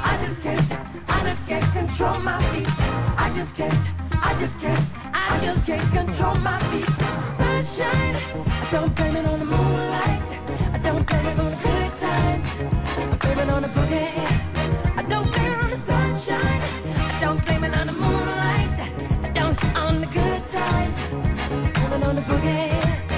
control my feet. I just can't control my feet. Sunshine, I don't blame it on the moonlight. I don't blame it on the good times. I blame it on the boogie. I don't blame it on the sunshine. I don't blame it on the moonlight. I don't on the good times. I blame it on the boogie.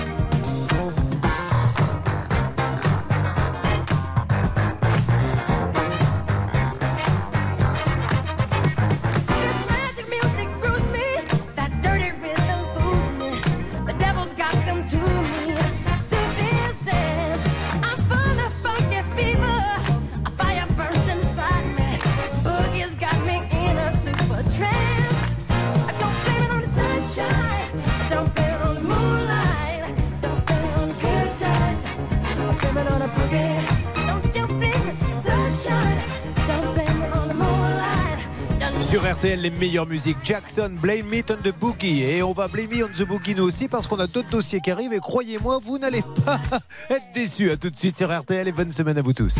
Sur RTL, les meilleures musiques. Jackson, Blame It on the Boogie. Et on va Blame It on the Boogie nous aussi parce qu'on a d'autres dossiers qui arrivent. Et croyez-moi, vous n'allez pas être déçus. À tout de suite sur RTL et bonne semaine à vous tous.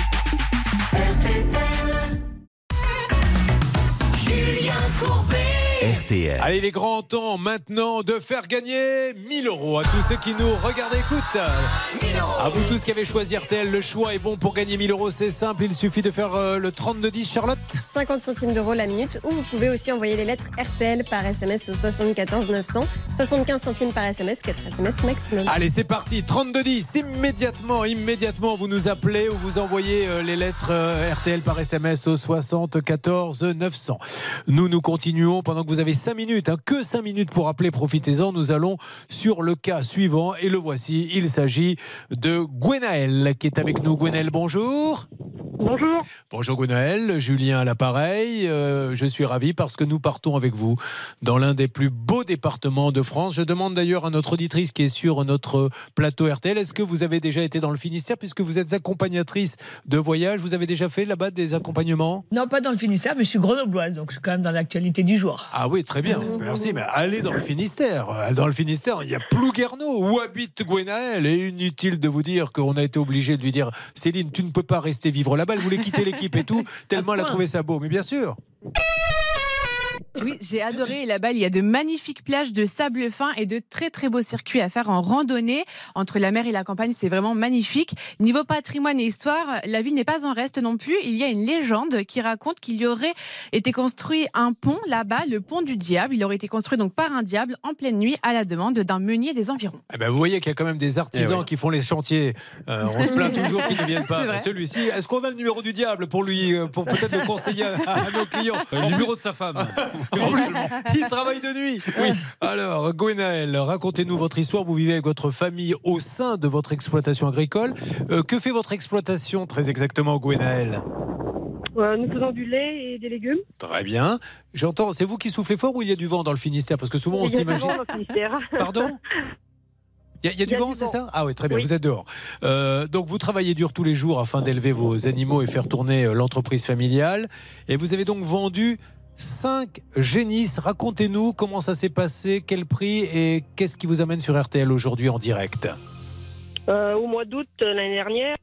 Julien Courbet. RTL. Allez, il est grand temps maintenant de faire gagner 1000 € à tous ceux qui nous regardent et écoutent. À vous tous qui avez choisi RTL, le choix est bon pour gagner 1000 €. C'est simple, il suffit de faire le 3210, Charlotte. 50 centimes d'euros la minute, ou vous pouvez aussi envoyer les lettres RTL par SMS au 74 900. 75 centimes par SMS, 4 SMS maximum. Allez, c'est parti, 3210. Immédiatement, vous nous appelez ou vous envoyez les lettres RTL par SMS au 74 900. Nous continuons pendant que vous avez 5 minutes, que 5 minutes pour appeler, profitez-en. Nous allons sur le cas suivant et le voici. Il s'agit de Gwenaël qui est avec nous. Gwenaël, bonjour. Bonjour. Bonjour Gwenaël, Julien à l'appareil. Je suis ravi parce que nous partons avec vous dans l'un des plus beaux départements de France. Je demande d'ailleurs à notre auditrice qui est sur notre plateau RTL, est-ce que vous avez déjà été dans le Finistère puisque vous êtes accompagnatrice de voyage? Vous avez déjà fait là-bas des accompagnements? Non, pas dans le Finistère, mais je suis grenobloise, donc je suis quand même dans l'actualité du jour. Ah oui, très bien, merci. Mais allez dans le Finistère. Dans le Finistère, il y a Plouguerneau où habite Gwenaël. Et inutile de vous dire qu'on a été obligé de lui dire Céline, tu ne peux pas rester vivre là-bas. Elle voulait quitter l'équipe et tout, tellement elle a trouvé ça beau. Mais bien sûr. Oui, j'ai adoré. Là-bas, il y a de magnifiques plages de sable fin et de très très beaux circuits à faire en randonnée entre la mer et la campagne. C'est vraiment magnifique. Niveau patrimoine et histoire, la ville n'est pas en reste non plus. Il y a une légende qui raconte qu'il y aurait été construit un pont là-bas, le pont du diable. Il aurait été construit donc par un diable en pleine nuit à la demande d'un meunier des environs. Eh ben, vous voyez qu'il y a quand même des artisans qui font les chantiers. On se plaint toujours qu'ils ne viennent pas. Celui-ci, est-ce qu'on a le numéro du diable pour peut-être le conseiller à nos clients? Le numéro de sa femme. En plus, il travaille de nuit. Oui. Alors, Gwenaël, racontez-nous votre histoire. Vous vivez avec votre famille au sein de votre exploitation agricole. Que fait votre exploitation très exactement, Gwenaël? Nous faisons du lait et des légumes. Très bien. J'entends, c'est vous qui soufflez fort ou il y a du vent dans le Finistère? Parce que souvent on s'imagine. Il y a du vent dans le Finistère. Pardon? Il y a du vent, c'est ça? Ah oui, très bien, vous êtes dehors. Donc vous travaillez dur tous les jours afin d'élever vos animaux et faire tourner l'entreprise familiale. Et vous avez donc vendu 5 génisses. Racontez-nous comment ça s'est passé, quel prix et qu'est-ce qui vous amène sur RTL aujourd'hui en direct? Au mois d'août l'année dernière.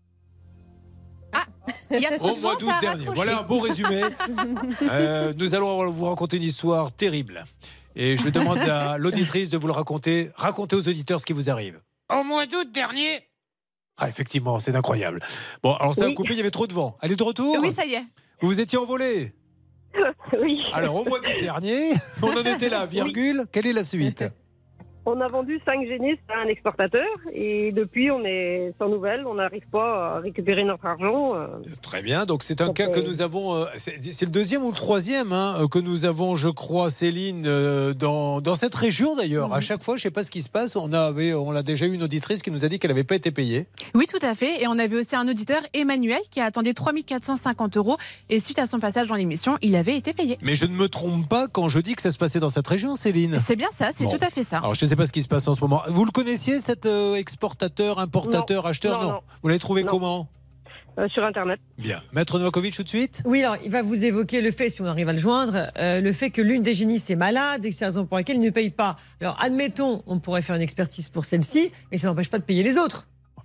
Il y a trop au de mois vent, d'août ça a dernier. raccroché. Voilà un beau résumé. Nous allons vous raconter une histoire terrible. Et je demande à l'auditrice de vous le raconter. Racontez aux auditeurs ce qui vous arrive. Au mois d'août dernier. Ah, effectivement, c'est incroyable. Bon, alors ça a coupé, il y avait trop de vent. Elle est de retour? Oui, ça y est. Vous vous étiez envolé? Oui. Alors, au mois d'août dernier, on en était là, virgule. Quelle est la suite? On a vendu 5 génisses à un exportateur et depuis on est sans nouvelles, on n'arrive pas à récupérer notre argent. Très bien, donc c'est un cas que nous avons, c'est le deuxième ou le troisième que nous avons, je crois, Céline, dans cette région d'ailleurs. À chaque fois, je ne sais pas ce qui se passe, on a déjà eu une auditrice qui nous a dit qu'elle n'avait pas été payée. Oui, tout à fait, et on avait aussi un auditeur, Emmanuel, qui attendait 3 450 € et suite à son passage dans l'émission, il avait été payé. Mais je ne me trompe pas quand je dis que ça se passait dans cette région, Céline? C'est bien ça, c'est tout à fait ça. Alors je ne sais pas ce qui se passe en ce moment. Vous le connaissiez, cet exportateur, importateur, acheteur? Non. Vous l'avez trouvé comment? Sur Internet. Bien. Maître Novakovic, tout de suite? Oui, alors il va vous évoquer le fait, si on arrive à le joindre, le fait que l'une des génisses est malade et que c'est la raison pour laquelle il ne paye pas. Alors admettons, on pourrait faire une expertise pour celle-ci, mais ça n'empêche pas de payer les autres.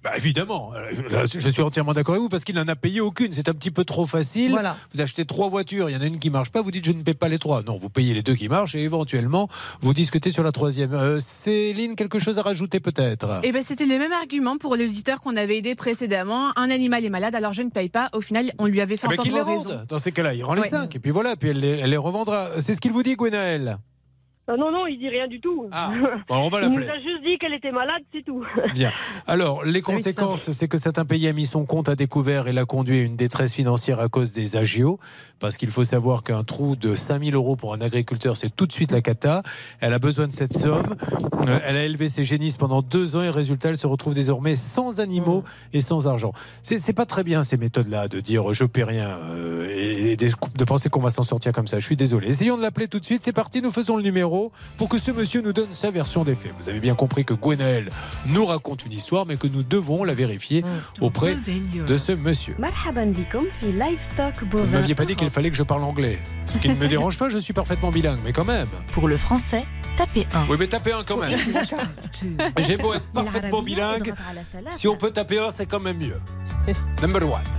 Bah évidemment, là, je suis entièrement d'accord avec vous parce qu'il n'en a payé aucune. C'est un petit peu trop facile. Voilà. Vous achetez 3 voitures, il y en a une qui marche pas, vous dites je ne paie pas les 3. Non, vous payez les 2 qui marchent et éventuellement vous discutez sur la 3e. Céline, quelque chose à rajouter peut-être? Eh ben, c'était le même argument pour l'auditeur qu'on avait aidé précédemment. Un animal est malade, alors je ne paye pas. Au final, on lui avait fait entendre qu'il les raison. rende. Dans ces cas-là, il rend les 5 et puis voilà, puis elle les revendra. C'est ce qu'il vous dit, Gwenaëlle? Non, il dit rien du tout. Bon, on va Il nous l'appeler. a juste dit qu'elle était malade, c'est tout. Bien. Alors, les conséquences, c'est que cet impayé a mis son compte à découvert et l'a conduit à une détresse financière à cause des agios. Parce qu'il faut savoir qu'un trou de 5 000 € pour un agriculteur, c'est tout de suite la cata. Elle a besoin de cette somme. Elle a élevé ses génisses pendant 2 ans et résultat, elle se retrouve désormais sans animaux et sans argent. C'est pas très bien ces méthodes-là de dire je paie rien et de penser qu'on va s'en sortir comme ça. Je suis désolé. Essayons de l'appeler tout de suite. C'est parti, nous faisons le numéro pour que ce monsieur nous donne sa version des faits. Vous avez bien compris que Gwenaëlle nous raconte une histoire, mais que nous devons la vérifier auprès de ce monsieur. Vous ne m'aviez pas dit qu'il fallait que je parle anglais. Ce qui ne me dérange pas, je suis parfaitement bilingue, mais quand même. Pour le français, tapez 1. Oui, mais tapez 1 quand même. J'ai beau être parfaitement bilingue, si on peut taper 1, c'est quand même mieux. Number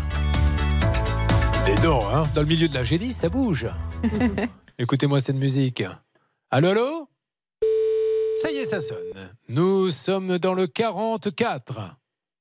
1. Des dents, hein. Dans le milieu de la génisse, ça bouge. Écoutez-moi cette musique. Allô, allô? Ça y est, ça sonne. Nous sommes dans le 44.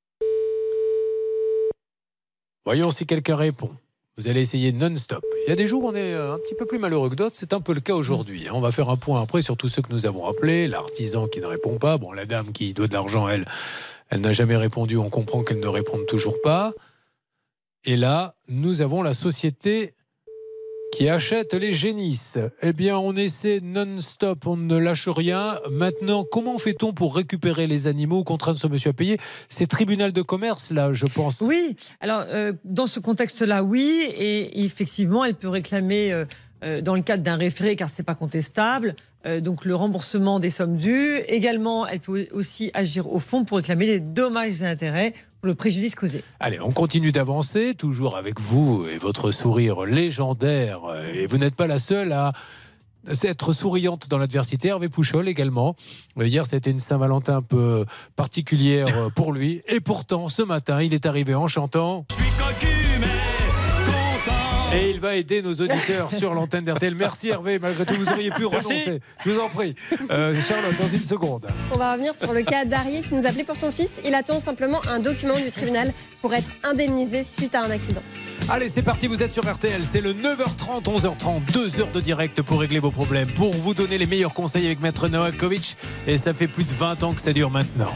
Voyons si quelqu'un répond. Vous allez essayer non-stop. Il y a des jours où on est un petit peu plus malheureux que d'autres. C'est un peu le cas aujourd'hui. On va faire un point après sur tous ceux que nous avons appelés. L'artisan qui ne répond pas. Bon, la dame qui doit de l'argent, elle n'a jamais répondu. On comprend qu'elle ne réponde toujours pas. Et là, nous avons la société qui achète les génisses. Eh bien, on essaie non-stop, on ne lâche rien. Maintenant, comment fait-on pour récupérer les animaux, contraindre ce monsieur à payer? C'est tribunal de commerce, là, je pense. Oui, alors, dans ce contexte-là, oui. Et effectivement, elle peut réclamer, dans le cadre d'un référé, car c'est pas contestable, donc le remboursement des sommes dues. Également, elle peut aussi agir au fond pour réclamer des dommages et intérêts pour le préjudice causé. Allez, on continue d'avancer, toujours avec vous et votre sourire légendaire. Et vous n'êtes pas la seule à être souriante dans l'adversité. Hervé Pouchol également. Hier, c'était une Saint-Valentin un peu particulière pour lui. Et pourtant, ce matin, il est arrivé en chantant... Je suis cocu, mais content. Et il va aider nos auditeurs sur l'antenne d'RTL. Merci Hervé, malgré tout, vous auriez pu renoncer. Je vous en prie. Charlotte, dans une seconde. On va revenir sur le cas d'Harry qui nous appelait pour son fils. Il attend simplement un document du tribunal pour être indemnisé suite à un accident. Allez, c'est parti, vous êtes sur RTL. C'est le 9h30, 11h30, 2 heures de direct pour régler vos problèmes, pour vous donner les meilleurs conseils avec Maître Novakovic. Et ça fait plus de 20 ans que ça dure maintenant.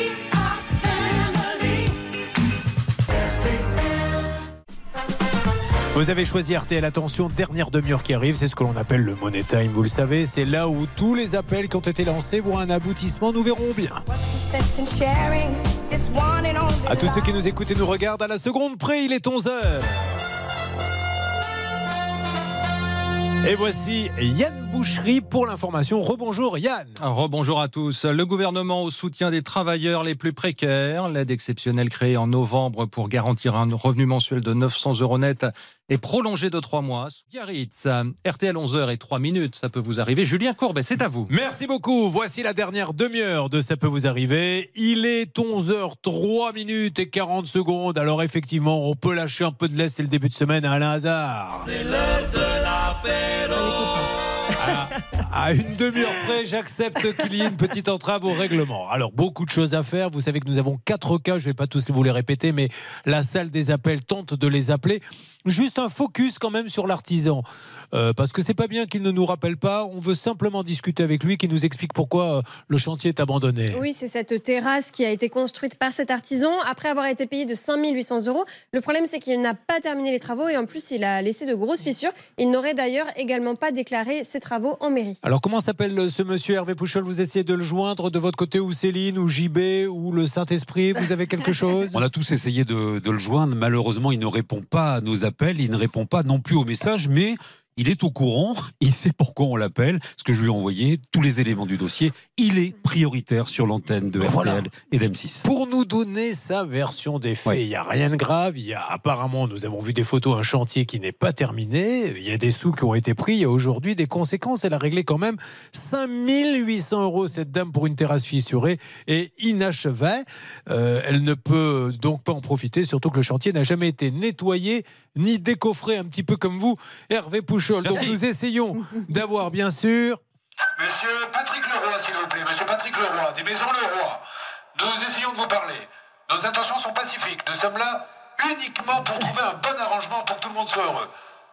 Vous avez choisi RTL, attention, dernière demi-heure qui arrive, c'est ce que l'on appelle le Money Time, vous le savez, c'est là où tous les appels qui ont été lancés vont à un aboutissement, nous verrons bien. À tous ceux qui nous écoutent et nous regardent, à la seconde près, il est 11h. Et voici Yann Boucherie pour l'information. Rebonjour Yann. Rebonjour à tous. Le gouvernement au soutien des travailleurs les plus précaires. L'aide exceptionnelle créée en novembre pour garantir un revenu mensuel de 900 € net est prolongée de 3 mois. Biarritz, RTL 11h03, ça peut vous arriver. Julien Courbet, c'est à vous. Merci beaucoup. Voici la dernière demi-heure de Ça peut vous arriver. Il est 11h03 et 40 secondes. Alors effectivement, on peut lâcher un peu de laisse, c'est le début de semaine à Alain Hazard. C'est l'heure de l'apéro. À une demi-heure près, j'accepte qu'il y ait une petite entrave au règlement. Alors, beaucoup de choses à faire. Vous savez que nous avons 4 cas, je ne vais pas tous vous les répéter, mais la salle des appels tente de les appeler. Juste un focus quand même sur l'artisan. Parce que c'est pas bien qu'il ne nous rappelle pas. On veut simplement discuter avec lui, qu'il nous explique pourquoi le chantier est abandonné. Oui, c'est cette terrasse qui a été construite par cet artisan après avoir été payé de 5 800 €. Le problème, c'est qu'il n'a pas terminé les travaux et en plus, il a laissé de grosses fissures. Il n'aurait d'ailleurs également pas déclaré ses travaux en mairie. Alors, comment s'appelle ce monsieur Hervé Pouchol? Vous essayez de le joindre de votre côté, ou Céline, ou JB, ou le Saint-Esprit? Vous avez quelque chose? On a tous essayé de le joindre. Malheureusement, il ne répond pas à nos appels. Il ne répond pas non plus aux messages, mais il est au courant, il sait pourquoi on l'appelle, ce que je lui ai envoyé, tous les éléments du dossier. Il est prioritaire sur l'antenne de RTL et d'M6. Pour nous donner sa version des faits, il n'y a rien de grave. Apparemment, nous avons vu des photos, un chantier qui n'est pas terminé. Il y a des sous qui ont été pris. Il y a aujourd'hui des conséquences. Elle a réglé quand même 5 800 €, cette dame, pour une terrasse fissurée et inachevée. Elle ne peut donc pas en profiter, surtout que le chantier n'a jamais été nettoyé ni décoffré, un petit peu comme vous, Hervé Pouchol. Donc nous essayons d'avoir, bien sûr... Monsieur Patrick Leroy, s'il vous plaît. Monsieur Patrick Leroy, des Maisons Leroy. Nous essayons de vous parler. Nos intentions sont pacifiques. Nous sommes là uniquement pour trouver un bon arrangement pour que tout le monde soit heureux.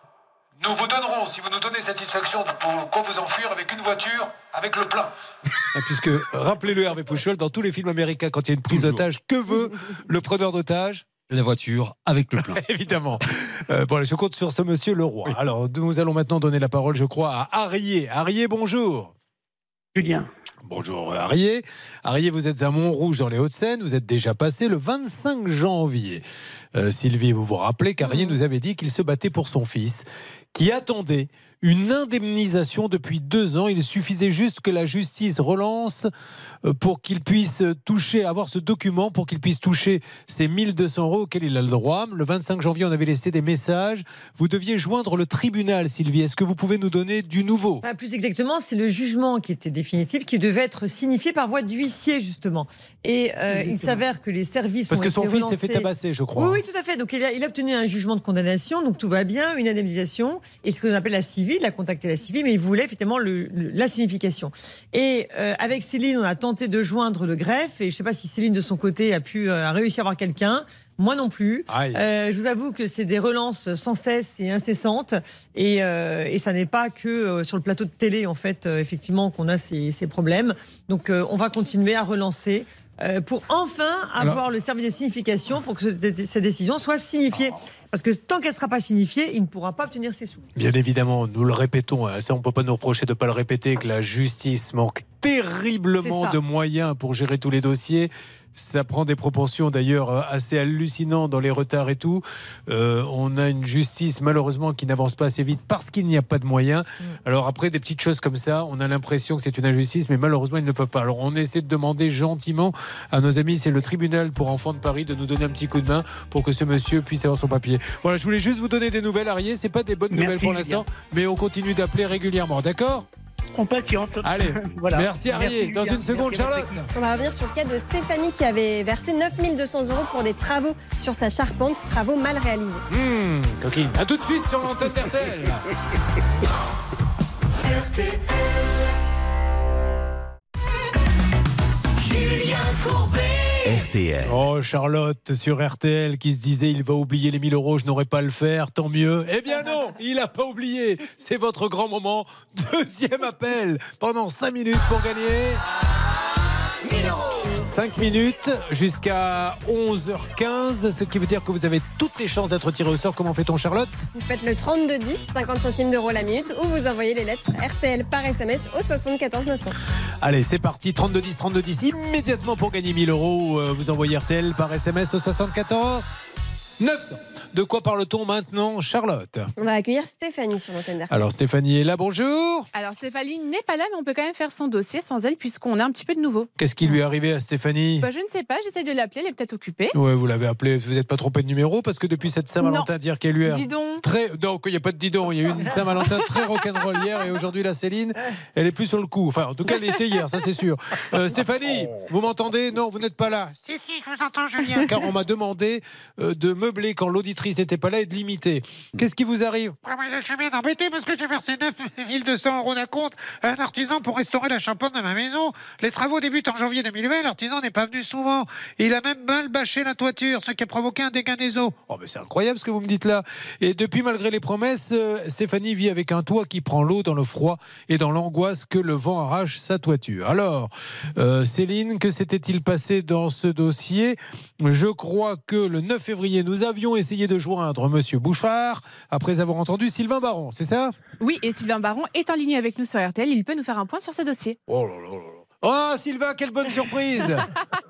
Nous vous donnerons, si vous nous donnez satisfaction, pourquoi vous enfuir avec une voiture, avec le plein. Puisque, rappelez-le, Hervé Pouchol, dans tous les films américains, quand il y a une prise d'otage, que veut le preneur d'otage ? La voiture avec le plein. Évidemment. Bon, je compte sur ce monsieur Leroy. Oui. Alors, nous allons maintenant donner la parole, je crois, à Arié. Arié, bonjour. Julien. Bonjour Arié. Arié, vous êtes à Montrouge dans les Hauts-de-Seine. Vous êtes déjà passé le 25 janvier. Sylvie, vous vous rappelez qu'Arié nous avait dit qu'il se battait pour son fils, qui attendait une indemnisation depuis 2 ans. Il suffisait juste que la justice relance pour qu'il puisse avoir ce document, pour qu'il puisse toucher ces 1 200 € auxquels il a le droit. Le 25 janvier, on avait laissé des messages. Vous deviez joindre le tribunal, Sylvie. Est-ce que vous pouvez nous donner du nouveau ? Plus exactement, c'est le jugement qui était définitif, qui devait être signifié par voie d'huissier, justement. Et il s'avère que les services Parce ont que été son fils relancés. s'est fait tabasser, je crois. Oui, tout à fait. Donc il a obtenu un jugement de condamnation, donc tout va bien, une indemnisation, et ce que l'on appelle la CIVI. Il a contacté la CIVI, mais il voulait effectivement la signification. Et avec Céline, on a tenté de joindre le greffe, et je ne sais pas si Céline, de son côté, a réussi à avoir quelqu'un. Moi non plus. Je vous avoue que c'est des relances sans cesse et incessantes, et ça n'est pas que sur le plateau de télé, en fait, effectivement, qu'on a ces problèmes. Donc on va continuer à relancer pour enfin avoir le service des significations, pour que cette décision soit signifiée. Parce que tant qu'elle ne sera pas signifiée, il ne pourra pas obtenir ses sous. Bien évidemment, nous le répétons, ça on ne peut pas nous reprocher de ne pas le répéter, que la justice manque terriblement de moyens pour gérer tous les dossiers. Ça prend des proportions d'ailleurs assez hallucinantes dans les retards et tout. On a une justice malheureusement qui n'avance pas assez vite parce qu'il n'y a pas de moyens. Alors après, des petites choses comme ça, on a l'impression que c'est une injustice, mais malheureusement ils ne peuvent pas. Alors on essaie de demander gentiment à nos amis, c'est le tribunal pour enfants de Paris, de nous donner un petit coup de main pour que ce monsieur puisse avoir son papier. Voilà, je voulais juste vous donner des nouvelles, Arié. C'est pas des bonnes nouvelles pour l'instant, mais on continue d'appeler régulièrement, d'accord ? On patiente. Allez, voilà. Merci Arié. Dans une seconde, Charlotte. On va revenir sur le cas de Stéphanie qui avait versé 9 200 € pour des travaux sur sa charpente, travaux mal réalisés. Coquine. A tout de suite sur l'antenne d'RTL. Julien Courbet. RTL. Oh, Charlotte sur RTL qui se disait il va oublier les 1 000 €, je n'aurais pas à le faire, tant mieux. Eh bien non, il n'a pas oublié. C'est votre grand moment. Deuxième appel pendant 5 minutes pour gagner 1 000 €. 5 minutes jusqu'à 11h15, ce qui veut dire que vous avez toutes les chances d'être tiré au sort. Comment fait-on, Charlotte ? Vous faites le 3210, 50 centimes d'euros la minute, ou vous envoyez les lettres RTL par SMS au 74 900. Allez, c'est parti, 3210, 3210, immédiatement pour gagner 1 000 €. Vous envoyez RTL par SMS au 74 900. De quoi parle-t-on maintenant, Charlotte ? On va accueillir Stéphanie sur l'antenne d'RTL. Alors Stéphanie est là, bonjour. Alors Stéphanie n'est pas là, mais on peut quand même faire son dossier sans elle, puisqu'on a un petit peu de nouveau. Qu'est-ce qui lui est arrivé à Stéphanie ? Je ne sais pas, j'essaie de l'appeler, elle est peut-être occupée. Ouais, vous l'avez appelée, vous n'êtes pas trompé de numéro, parce que depuis cette Saint-Valentin d'hier qu'il y a eu Dis donc. donc il n'y a pas de didon, il y a eu une Saint-Valentin très rock'n'roll hier, et aujourd'hui la Céline, elle est plus sur le coup. Enfin, en tout cas, elle était hier, ça c'est sûr. Stéphanie, vous m'entendez ? Non, vous n'êtes pas là. Si, je vous entends, Julien. Car on m'a demandé de meubler quand l'auditrice n'était pas là et de limiter. Qu'est-ce qui vous arrive ? Je suis bien embêté parce que j'ai versé 9 200 € d'acompte à un artisan pour restaurer la charpente de ma maison. Les travaux débutent en janvier 2020. L'artisan n'est pas venu souvent. Il a même mal bâché la toiture, ce qui a provoqué un dégât des eaux. Oh, mais c'est incroyable ce que vous me dites là. Et depuis, malgré les promesses, Stéphanie vit avec un toit qui prend l'eau dans le froid et dans l'angoisse que le vent arrache sa toiture. Alors, Céline, que s'était-il passé dans ce dossier ? Je crois que le 9 février, nous avions essayé de joindre Monsieur Bouchard après avoir entendu Sylvain Baron, c'est ça ? Oui, et Sylvain Baron est en ligne avec nous sur RTL. Il peut nous faire un point sur ce dossier. Oh là là là là. Oh Sylvain, quelle bonne surprise.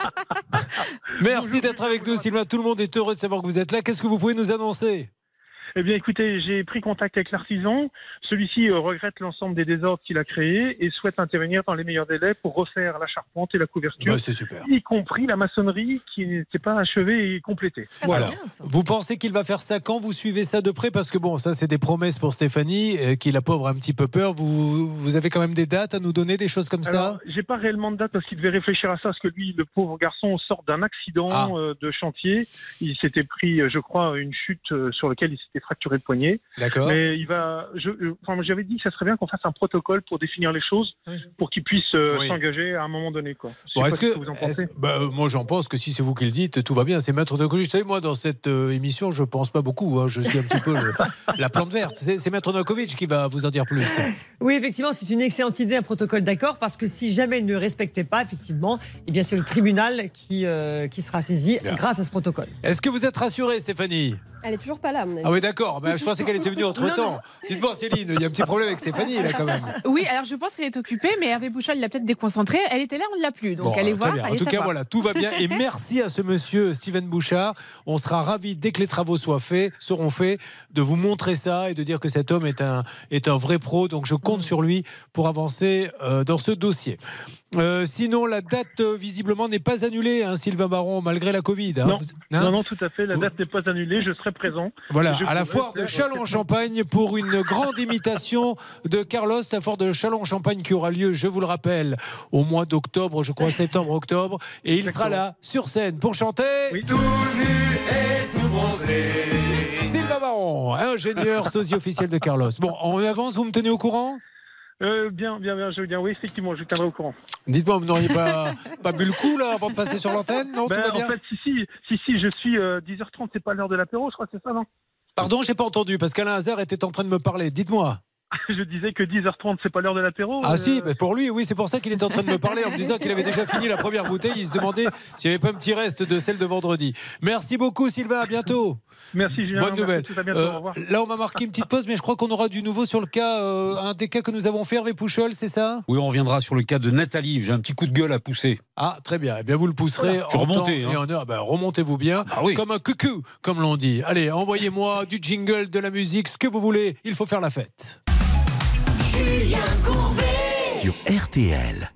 Merci d'être avec nous Sylvain, tout le monde est heureux de savoir que vous êtes là. Qu'est-ce que vous pouvez nous annoncer ? Eh bien, écoutez, j'ai pris contact avec l'artisan. Celui-ci regrette l'ensemble des désordres qu'il a créés et souhaite intervenir dans les meilleurs délais pour refaire la charpente et la couverture, c'est super. Y compris la maçonnerie qui n'était pas achevée et complétée. Voilà. Vous pensez qu'il va faire ça quand? Vous suivez ça de près? Parce que bon, ça c'est des promesses pour Stéphanie, qui la pauvre a un petit peu peur. Vous avez quand même des dates à nous donner, des choses comme ça? J'ai pas réellement de date parce qu'il devait réfléchir à ça, parce que lui, le pauvre garçon, sort d'un accident de chantier. Il s'était pris, je crois, une chute sur laquelle il s'était fracturé le poignet. D'accord. Mais il va. J'avais dit que ça serait bien qu'on fasse un protocole pour définir les choses, pour qu'il puisse s'engager à un moment donné, quoi. Bon, est-ce que vous en pensez? Moi, j'en pense que si c'est vous qui le dites, tout va bien. C'est Maître Novakovic. Vous savez, moi, dans cette émission, je pense pas beaucoup. Hein. Je suis un petit peu la plante verte. C'est Maître Novakovic qui va vous en dire plus. Oui, effectivement, c'est une excellente idée, un protocole d'accord, parce que si jamais il ne respectait pas, effectivement, eh bien, c'est le tribunal qui sera saisi grâce à ce protocole. Est-ce que vous êtes rassurée, Stéphanie? Elle est toujours pas là, à mon avis. Ah oui, d'accord. Je pensais qu'elle était venue entre-temps. Dites-moi, Céline, il y a un petit problème avec Stéphanie, là, quand même. Oui, alors je pense qu'elle est occupée, mais Hervé Pouchol l'a peut-être déconcentrée. Elle était là, on ne l'a plus. Donc allez voir. En tout cas, voilà, tout va bien. Et merci à ce monsieur Steven Bouchard. On sera ravis, dès que les travaux seront faits, de vous montrer ça et de dire que cet homme est un vrai pro. Donc je compte sur lui pour avancer dans ce dossier. Sinon, la date, visiblement, n'est pas annulée, hein, Sylvain Baron, malgré la Covid. Hein. Non, tout à fait. La date n'est pas annulée. Je serai présent. Voilà, à la foire de Châlons-en-Champagne pour une grande imitation de Carlos, la foire de Châlons-en-Champagne qui aura lieu, je vous le rappelle, au mois d'octobre, je crois septembre-octobre, et il sera là, sur scène, pour chanter Tout nu et tout bronzé. Sylvain Baron, ingénieur sosie officiel de Carlos. Bon, en avance, vous me tenez au courant? Bien, je veux bien. Oui, effectivement, je tiendrai au courant. Dites-moi, vous n'auriez pas bu le coup là avant de passer sur l'antenne? Non, tout va bien. En fait, si, je suis 10h30, c'est pas l'heure de l'apéro, je crois, c'est ça, non? Pardon, j'ai pas entendu parce qu'Alain Hazard était en train de me parler. Dites-moi. Je disais que 10h30, c'est pas l'heure de l'apéro. Ah si, mais pour lui, oui, c'est pour ça qu'il était en train de me parler en me disant qu'il avait déjà fini la première bouteille. Il se demandait s'il n'y avait pas un petit reste de celle de vendredi. Merci beaucoup, Sylvain, à bientôt. Merci, Julien. Bonne nouvelle. Au revoir. Là, on va marquer une petite pause, mais je crois qu'on aura du nouveau sur le cas, un des cas que nous avons fait, Hervé Pouchol, c'est ça? Oui, on reviendra sur le cas de Nathalie. J'ai un petit coup de gueule à pousser. Ah, très bien. Eh bien, vous le pousserez en temps et en heure. Remontez-vous bien, comme un coucou, comme l'on dit. Allez, envoyez-moi du jingle, de la musique, ce que vous voulez. Il faut faire la fête. Julien Courbet sur RTL.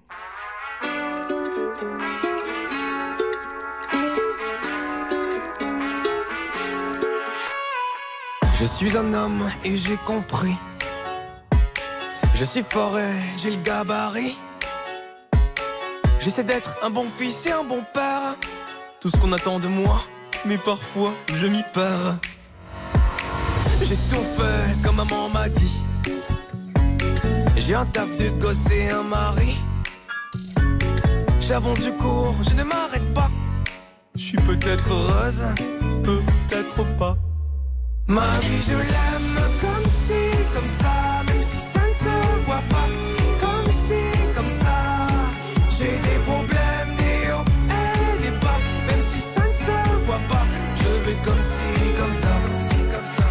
Je suis un homme et j'ai compris. Je suis fort et j'ai le gabarit. J'essaie d'être un bon fils et un bon père. Tout ce qu'on attend de moi, mais parfois je m'y perds. J'ai tout fait comme maman m'a dit. J'ai un taf de gosse et un mari. J'avance du cours, je ne m'arrête pas. Je suis peut-être heureuse, peut-être pas. Ma vie je l'aime comme si, comme ça. Même si ça ne se voit pas. Comme si, comme ça. J'ai des problèmes, des hauts et des bas. Même si ça ne se voit pas. Je vais comme si, comme ça, comme si, comme ça.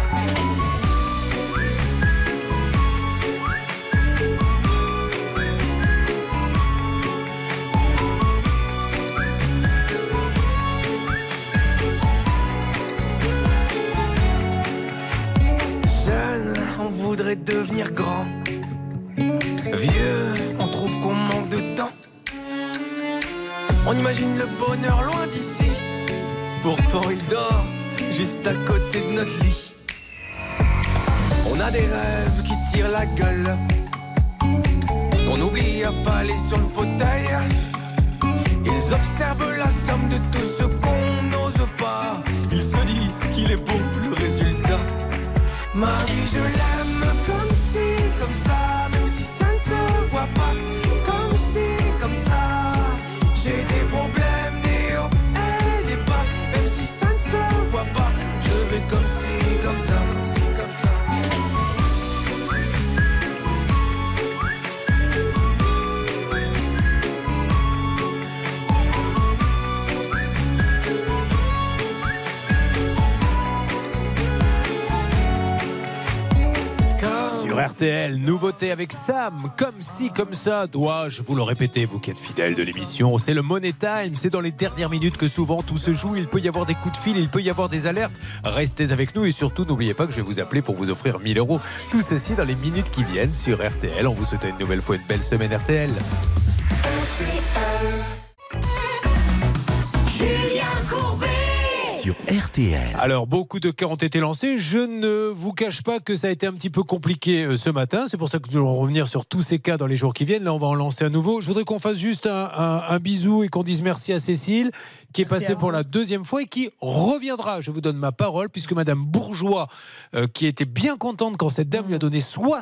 On voudrait devenir grand. Vieux, on trouve qu'on manque de temps. On imagine le bonheur loin d'ici. Pourtant il dort juste à côté de notre lit. On a des rêves qui tirent la gueule, qu'on oublie avaler sur le fauteuil. Ils observent la somme de tout ce qu'on n'ose pas. Ils se disent qu'il est beau le résultat. Ma vie je l'aime comme si, comme ça. Même si ça ne se voit pas. Comme si, comme ça. J'ai des problèmes, des hauts et des bas. Même si ça ne se voit pas. Je vais comme si, comme ça, comme si, comme ça. Sur RTL, nouveauté avec Sam, comme ci, comme ça, dois-je vous le répéter, vous qui êtes fidèles de l'émission, c'est le Money Time, c'est dans les dernières minutes que souvent tout se joue, il peut y avoir des coups de fil, il peut y avoir des alertes, restez avec nous et surtout n'oubliez pas que je vais vous appeler pour vous offrir 1000 €. Tout ceci dans les minutes qui viennent sur RTL, on vous souhaite une nouvelle fois une belle semaine RTL. Julien Courbet sur RTL. Alors, beaucoup de cas ont été lancés. Je ne vous cache pas que ça a été un petit peu compliqué ce matin. C'est pour ça que nous allons revenir sur tous ces cas dans les jours qui viennent. Là, on va en lancer un nouveau. Je voudrais qu'on fasse juste un bisou et qu'on dise merci à Cécile, qui est passée pour la deuxième fois et qui reviendra. Je vous donne ma parole, puisque Madame Bourgeois, qui était bien contente quand cette dame lui a donné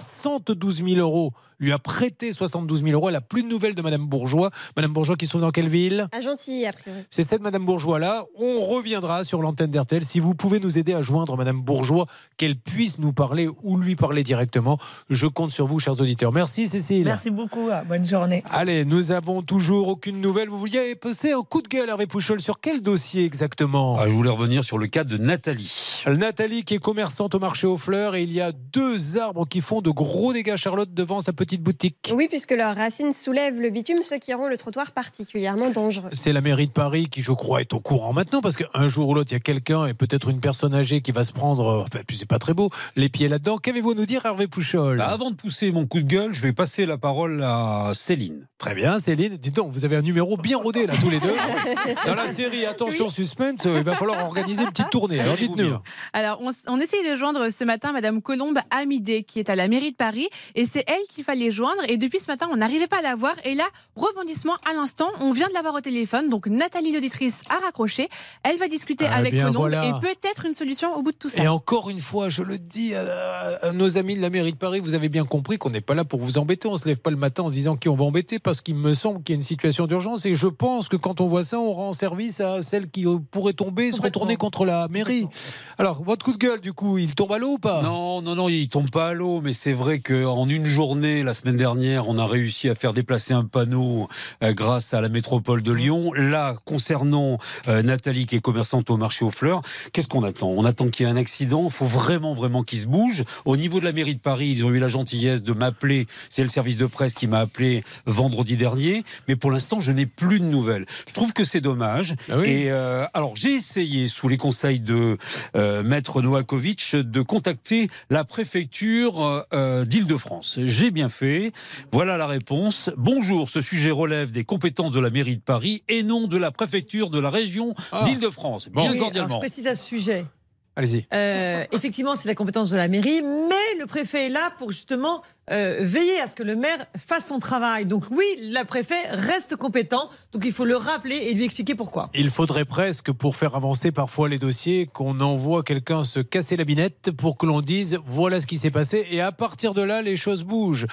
72 000 €, lui a prêté 72 000 €. Elle n'a plus de nouvelles de Madame Bourgeois. Madame Bourgeois qui se trouve dans quelle ville ? À Gentilly, a priori. C'est cette Madame Bourgeois-là. On reviendra sur l'antenne d'RTL. Si vous pouvez nous aider à joindre Madame Bourgeois, qu'elle puisse nous parler ou lui parler directement, je compte sur vous, chers auditeurs. Merci Cécile. Merci beaucoup. Bonne journée. Allez, nous avons toujours aucune nouvelle. Vous vouliez passer un coup de gueule, Hervé Pouchol, sur quel dossier exactement ? Je voulais revenir sur le cas de Nathalie. Nathalie qui est commerçante au marché aux fleurs et il y a 2 arbres qui font de gros dégâts, Charlotte, devant sa petite boutique. Oui, puisque leurs racines soulèvent le bitume, ce qui rend le trottoir particulièrement dangereux. C'est la mairie de Paris qui, je crois, est au courant maintenant, parce qu'un jour ou l'autre, il y a quelqu'un, et peut-être une personne âgée, qui va se prendre, puis c'est pas très beau, les pieds là-dedans. Qu'avez-vous à nous dire, Hervé Pouchol ? Avant de pousser mon coup de gueule, je vais passer la parole à Céline. Très bien, Céline. Dites donc, vous avez un numéro bien rodé, là, tous les deux. Dans la série Attention Suspense, il va falloir organiser une petite tournée. Alors, dites-nous. Alors, on essaye de joindre ce matin Madame Colombe Amidé, qui est à la mairie de Paris, et c'est elle qu'il fallait joindre. Et depuis ce matin, on n'arrivait pas à la voir. Et là, rebondissement à l'instant, on vient de l'avoir au téléphone. Donc, Nathalie, l'auditrice, a raccroché. Elle va discuter avec Colombe et peut-être une solution au bout de tout ça. Et encore une fois, je le dis à nos amis de la mairie de Paris, vous avez bien compris qu'on n'est pas là pour vous embêter. On ne se lève pas le matin en se disant qui on va embêter, parce qu'il me semble qu'il y a une situation d'urgence. Et je pense que quand on voit ça, on rend service à celle qui pourrait tomber, se retourner contre la mairie. Alors, votre coup de gueule, du coup, il tombe à l'eau ou pas ? Non, il tombe pas à l'eau. Mais c'est vrai qu'en une journée, la semaine dernière, on a réussi à faire déplacer un panneau grâce à la métropole de Lyon. Là, concernant Nathalie, qui est commerçante au marché aux fleurs, qu'est-ce qu'on attend ? On attend qu'il y ait un accident. Il faut vraiment qu'il se bouge. Au niveau de la mairie de Paris, ils ont eu la gentillesse de m'appeler. C'est le service de presse qui m'a appelé vendredi dernier. Mais pour l'instant, je n'ai plus de nouvelles. Je trouve que c'est dommage. Ah oui. Et alors, j'ai essayé, sous les conseils de Maître Novakovic, de contacter la préfecture d'Île-de-France. J'ai bien fait. Voilà la réponse. Bonjour, ce sujet relève des compétences de la mairie de Paris et non de la préfecture de la région d'Île-de-France. Bien cordialement. Je précise à ce sujet. Allez-y. Effectivement, c'est la compétence de la mairie, mais le préfet est là pour justement veiller à ce que le maire fasse son travail. Donc oui, le préfet reste compétent, donc il faut le rappeler et lui expliquer pourquoi. Il faudrait presque, pour faire avancer parfois les dossiers, qu'on envoie quelqu'un se casser la binette pour que l'on dise voilà ce qui s'est passé, et à partir de là, les choses bougent.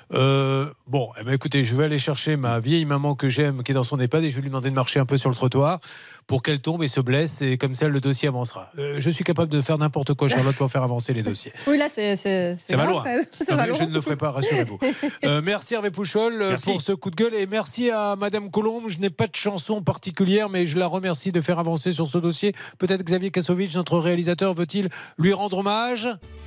Écoutez, je vais aller chercher ma vieille maman que j'aime, qui est dans son EHPAD, et je vais lui demander de marcher un peu sur le trottoir pour qu'elle tombe et se blesse, et comme ça le dossier avancera. Je suis capable de faire n'importe quoi, Charlotte, pour faire avancer les dossiers. Oui, là c'est va loin. Je ne le ferai pas, rassurez-vous. Merci Hervé Pouchol pour ce coup de gueule, et merci à Madame Colombe. Je n'ai pas de chanson particulière, mais je la remercie de faire avancer sur ce dossier. Peut-être Xavier Kasovic, notre réalisateur, veut-il lui rendre hommage ?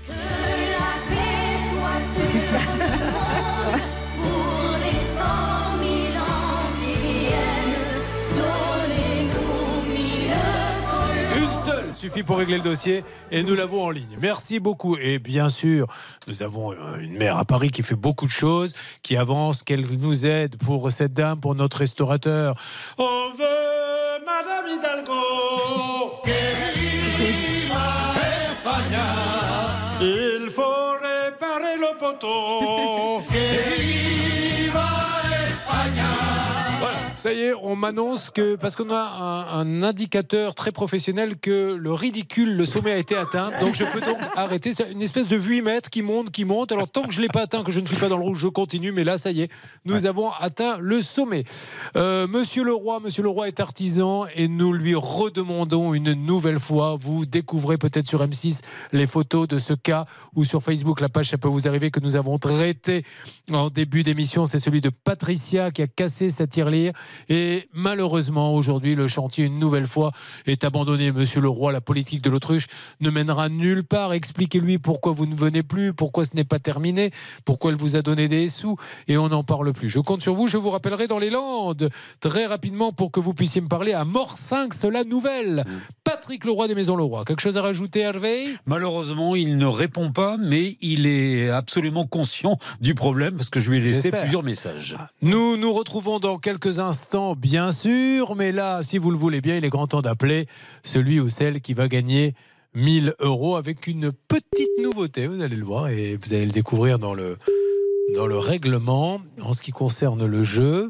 Suffit pour régler le dossier, et nous l'avons en ligne. Merci beaucoup. Et bien sûr, nous avons une maire à Paris qui fait beaucoup de choses, qui avance, qu'elle nous aide pour cette dame, pour notre restaurateur. On veut Madame Hidalgo. Que viva España. Il faut réparer le poteau. Que viva España. Voilà, ça y est, on m'annonce que, parce qu'on a un indicateur très professionnel, que le ridicule, le sommet a été atteint, donc je peux donc arrêter. C'est une espèce de 8 mètres qui monte. Alors tant que je ne l'ai pas atteint, que je ne suis pas dans le rouge, je continue, mais là ça y est, nous avons atteint le sommet. Monsieur Leroy est artisan, et nous lui redemandons une nouvelle fois. Vous découvrez peut-être sur M6 les photos de ce cas, ou sur Facebook, la page, ça peut vous arriver, que nous avons traité en début d'émission. C'est celui de Patricia qui a cassé sa tirelire Et malheureusement, aujourd'hui, le chantier, une nouvelle fois, est abandonné. Monsieur Leroy, la politique de l'autruche ne mènera nulle part. Expliquez-lui pourquoi vous ne venez plus, pourquoi ce n'est pas terminé, pourquoi elle vous a donné des sous, et on n'en parle plus. Je compte sur vous, je vous rappellerai dans les Landes très rapidement pour que vous puissiez me parler à Morsinx, la nouvelle. Patrick Leroy des Maisons Leroy. Quelque chose à rajouter, Hervé ? Malheureusement, il ne répond pas, mais il est absolument conscient du problème parce que je lui ai laissé plusieurs messages. Nous nous retrouvons dans quelques instants, bien sûr, mais là, si vous le voulez bien, il est grand temps d'appeler celui ou celle qui va gagner 1 000 € avec une petite nouveauté. Vous allez le voir et vous allez le découvrir dans le règlement en ce qui concerne le jeu.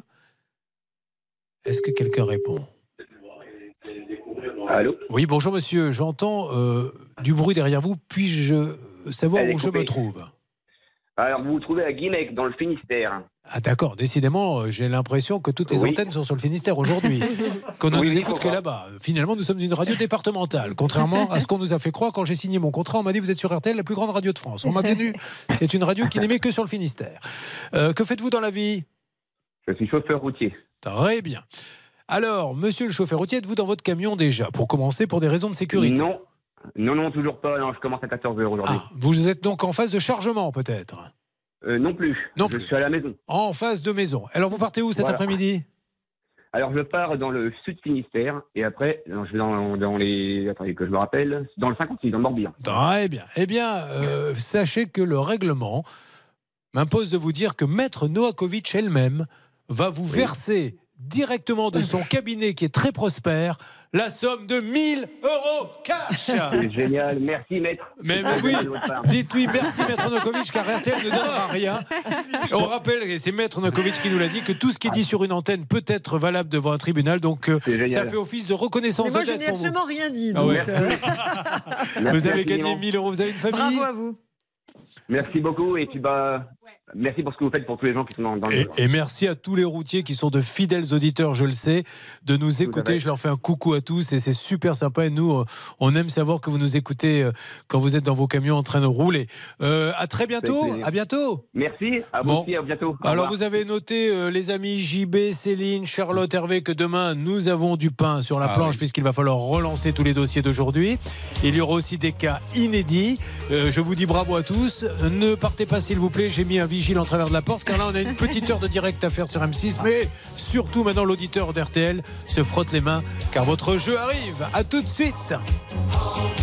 Est-ce que quelqu'un répond ? Allô ? Oui, bonjour monsieur, j'entends du bruit derrière vous. Puis-je savoir où je me trouve ? Alors, vous vous trouvez à Guimec, dans le Finistère. Ah d'accord, décidément, j'ai l'impression que toutes les antennes sont sur le Finistère aujourd'hui. Qu'on ne nous écoute que là-bas. Finalement, nous sommes une radio départementale. Contrairement à ce qu'on nous a fait croire quand j'ai signé mon contrat, on m'a dit vous êtes sur RTL, la plus grande radio de France. On m'a bien eu. C'est une radio qui n'émet que sur le Finistère. Que faites-vous dans la vie ? Je suis chauffeur routier. Très bien. Alors, monsieur le chauffeur routier, êtes-vous dans votre camion déjà ? Pour commencer, pour des raisons de sécurité ? Non, toujours pas. Non, je commence à 14h aujourd'hui. Vous êtes donc en phase de chargement, peut-être ? Non plus. Je suis à la maison. En phase de maison. Alors, vous partez où cet après-midi ? Alors, je pars dans le sud Finistère et après, je vais dans les... Attendez que je me rappelle. Dans le 56, dans le Morbihan. Très bien. Eh bien, sachez que le règlement m'impose de vous dire que Maître Novakovic elle-même va vous verser directement de son cabinet qui est très prospère la somme de 1 000 € cash. C'est génial, merci maître. Mais oui, dites-lui merci Maître Novakovic car RTL ne donnera rien. On rappelle, et c'est Maître Novakovic qui nous l'a dit, que tout ce qui est dit sur une antenne peut être valable devant un tribunal, donc ça fait office de reconnaissance. Mais moi de je dette n'ai pour vous. absolument rien dit. Ah Donc, ouais. Vous avez gagné 1 000 €, vous avez une famille. Bravo à vous. Merci beaucoup et puis merci pour ce que vous faites pour tous les gens qui sont dans le... Et merci à tous les routiers qui sont de fidèles auditeurs, je le sais, de nous écouter. Je leur fais un coucou à tous et c'est super sympa. Et nous, on aime savoir que vous nous écoutez quand vous êtes dans vos camions en train de rouler. À très bientôt. À bientôt. Merci. À vous aussi. À bientôt. Alors vous avez noté, les amis JB, Céline, Charlotte, Hervé, que demain nous avons du pain sur la planche puisqu'il va falloir relancer tous les dossiers d'aujourd'hui. Il y aura aussi des cas inédits. Je vous dis bravo à tous. Ne partez pas s'il vous plaît. J'ai mis un vigile en travers de la porte car là on a une petite heure de direct à faire sur M6, mais surtout maintenant l'auditeur d'RTL se frotte les mains car votre jeu arrive. À tout de suite.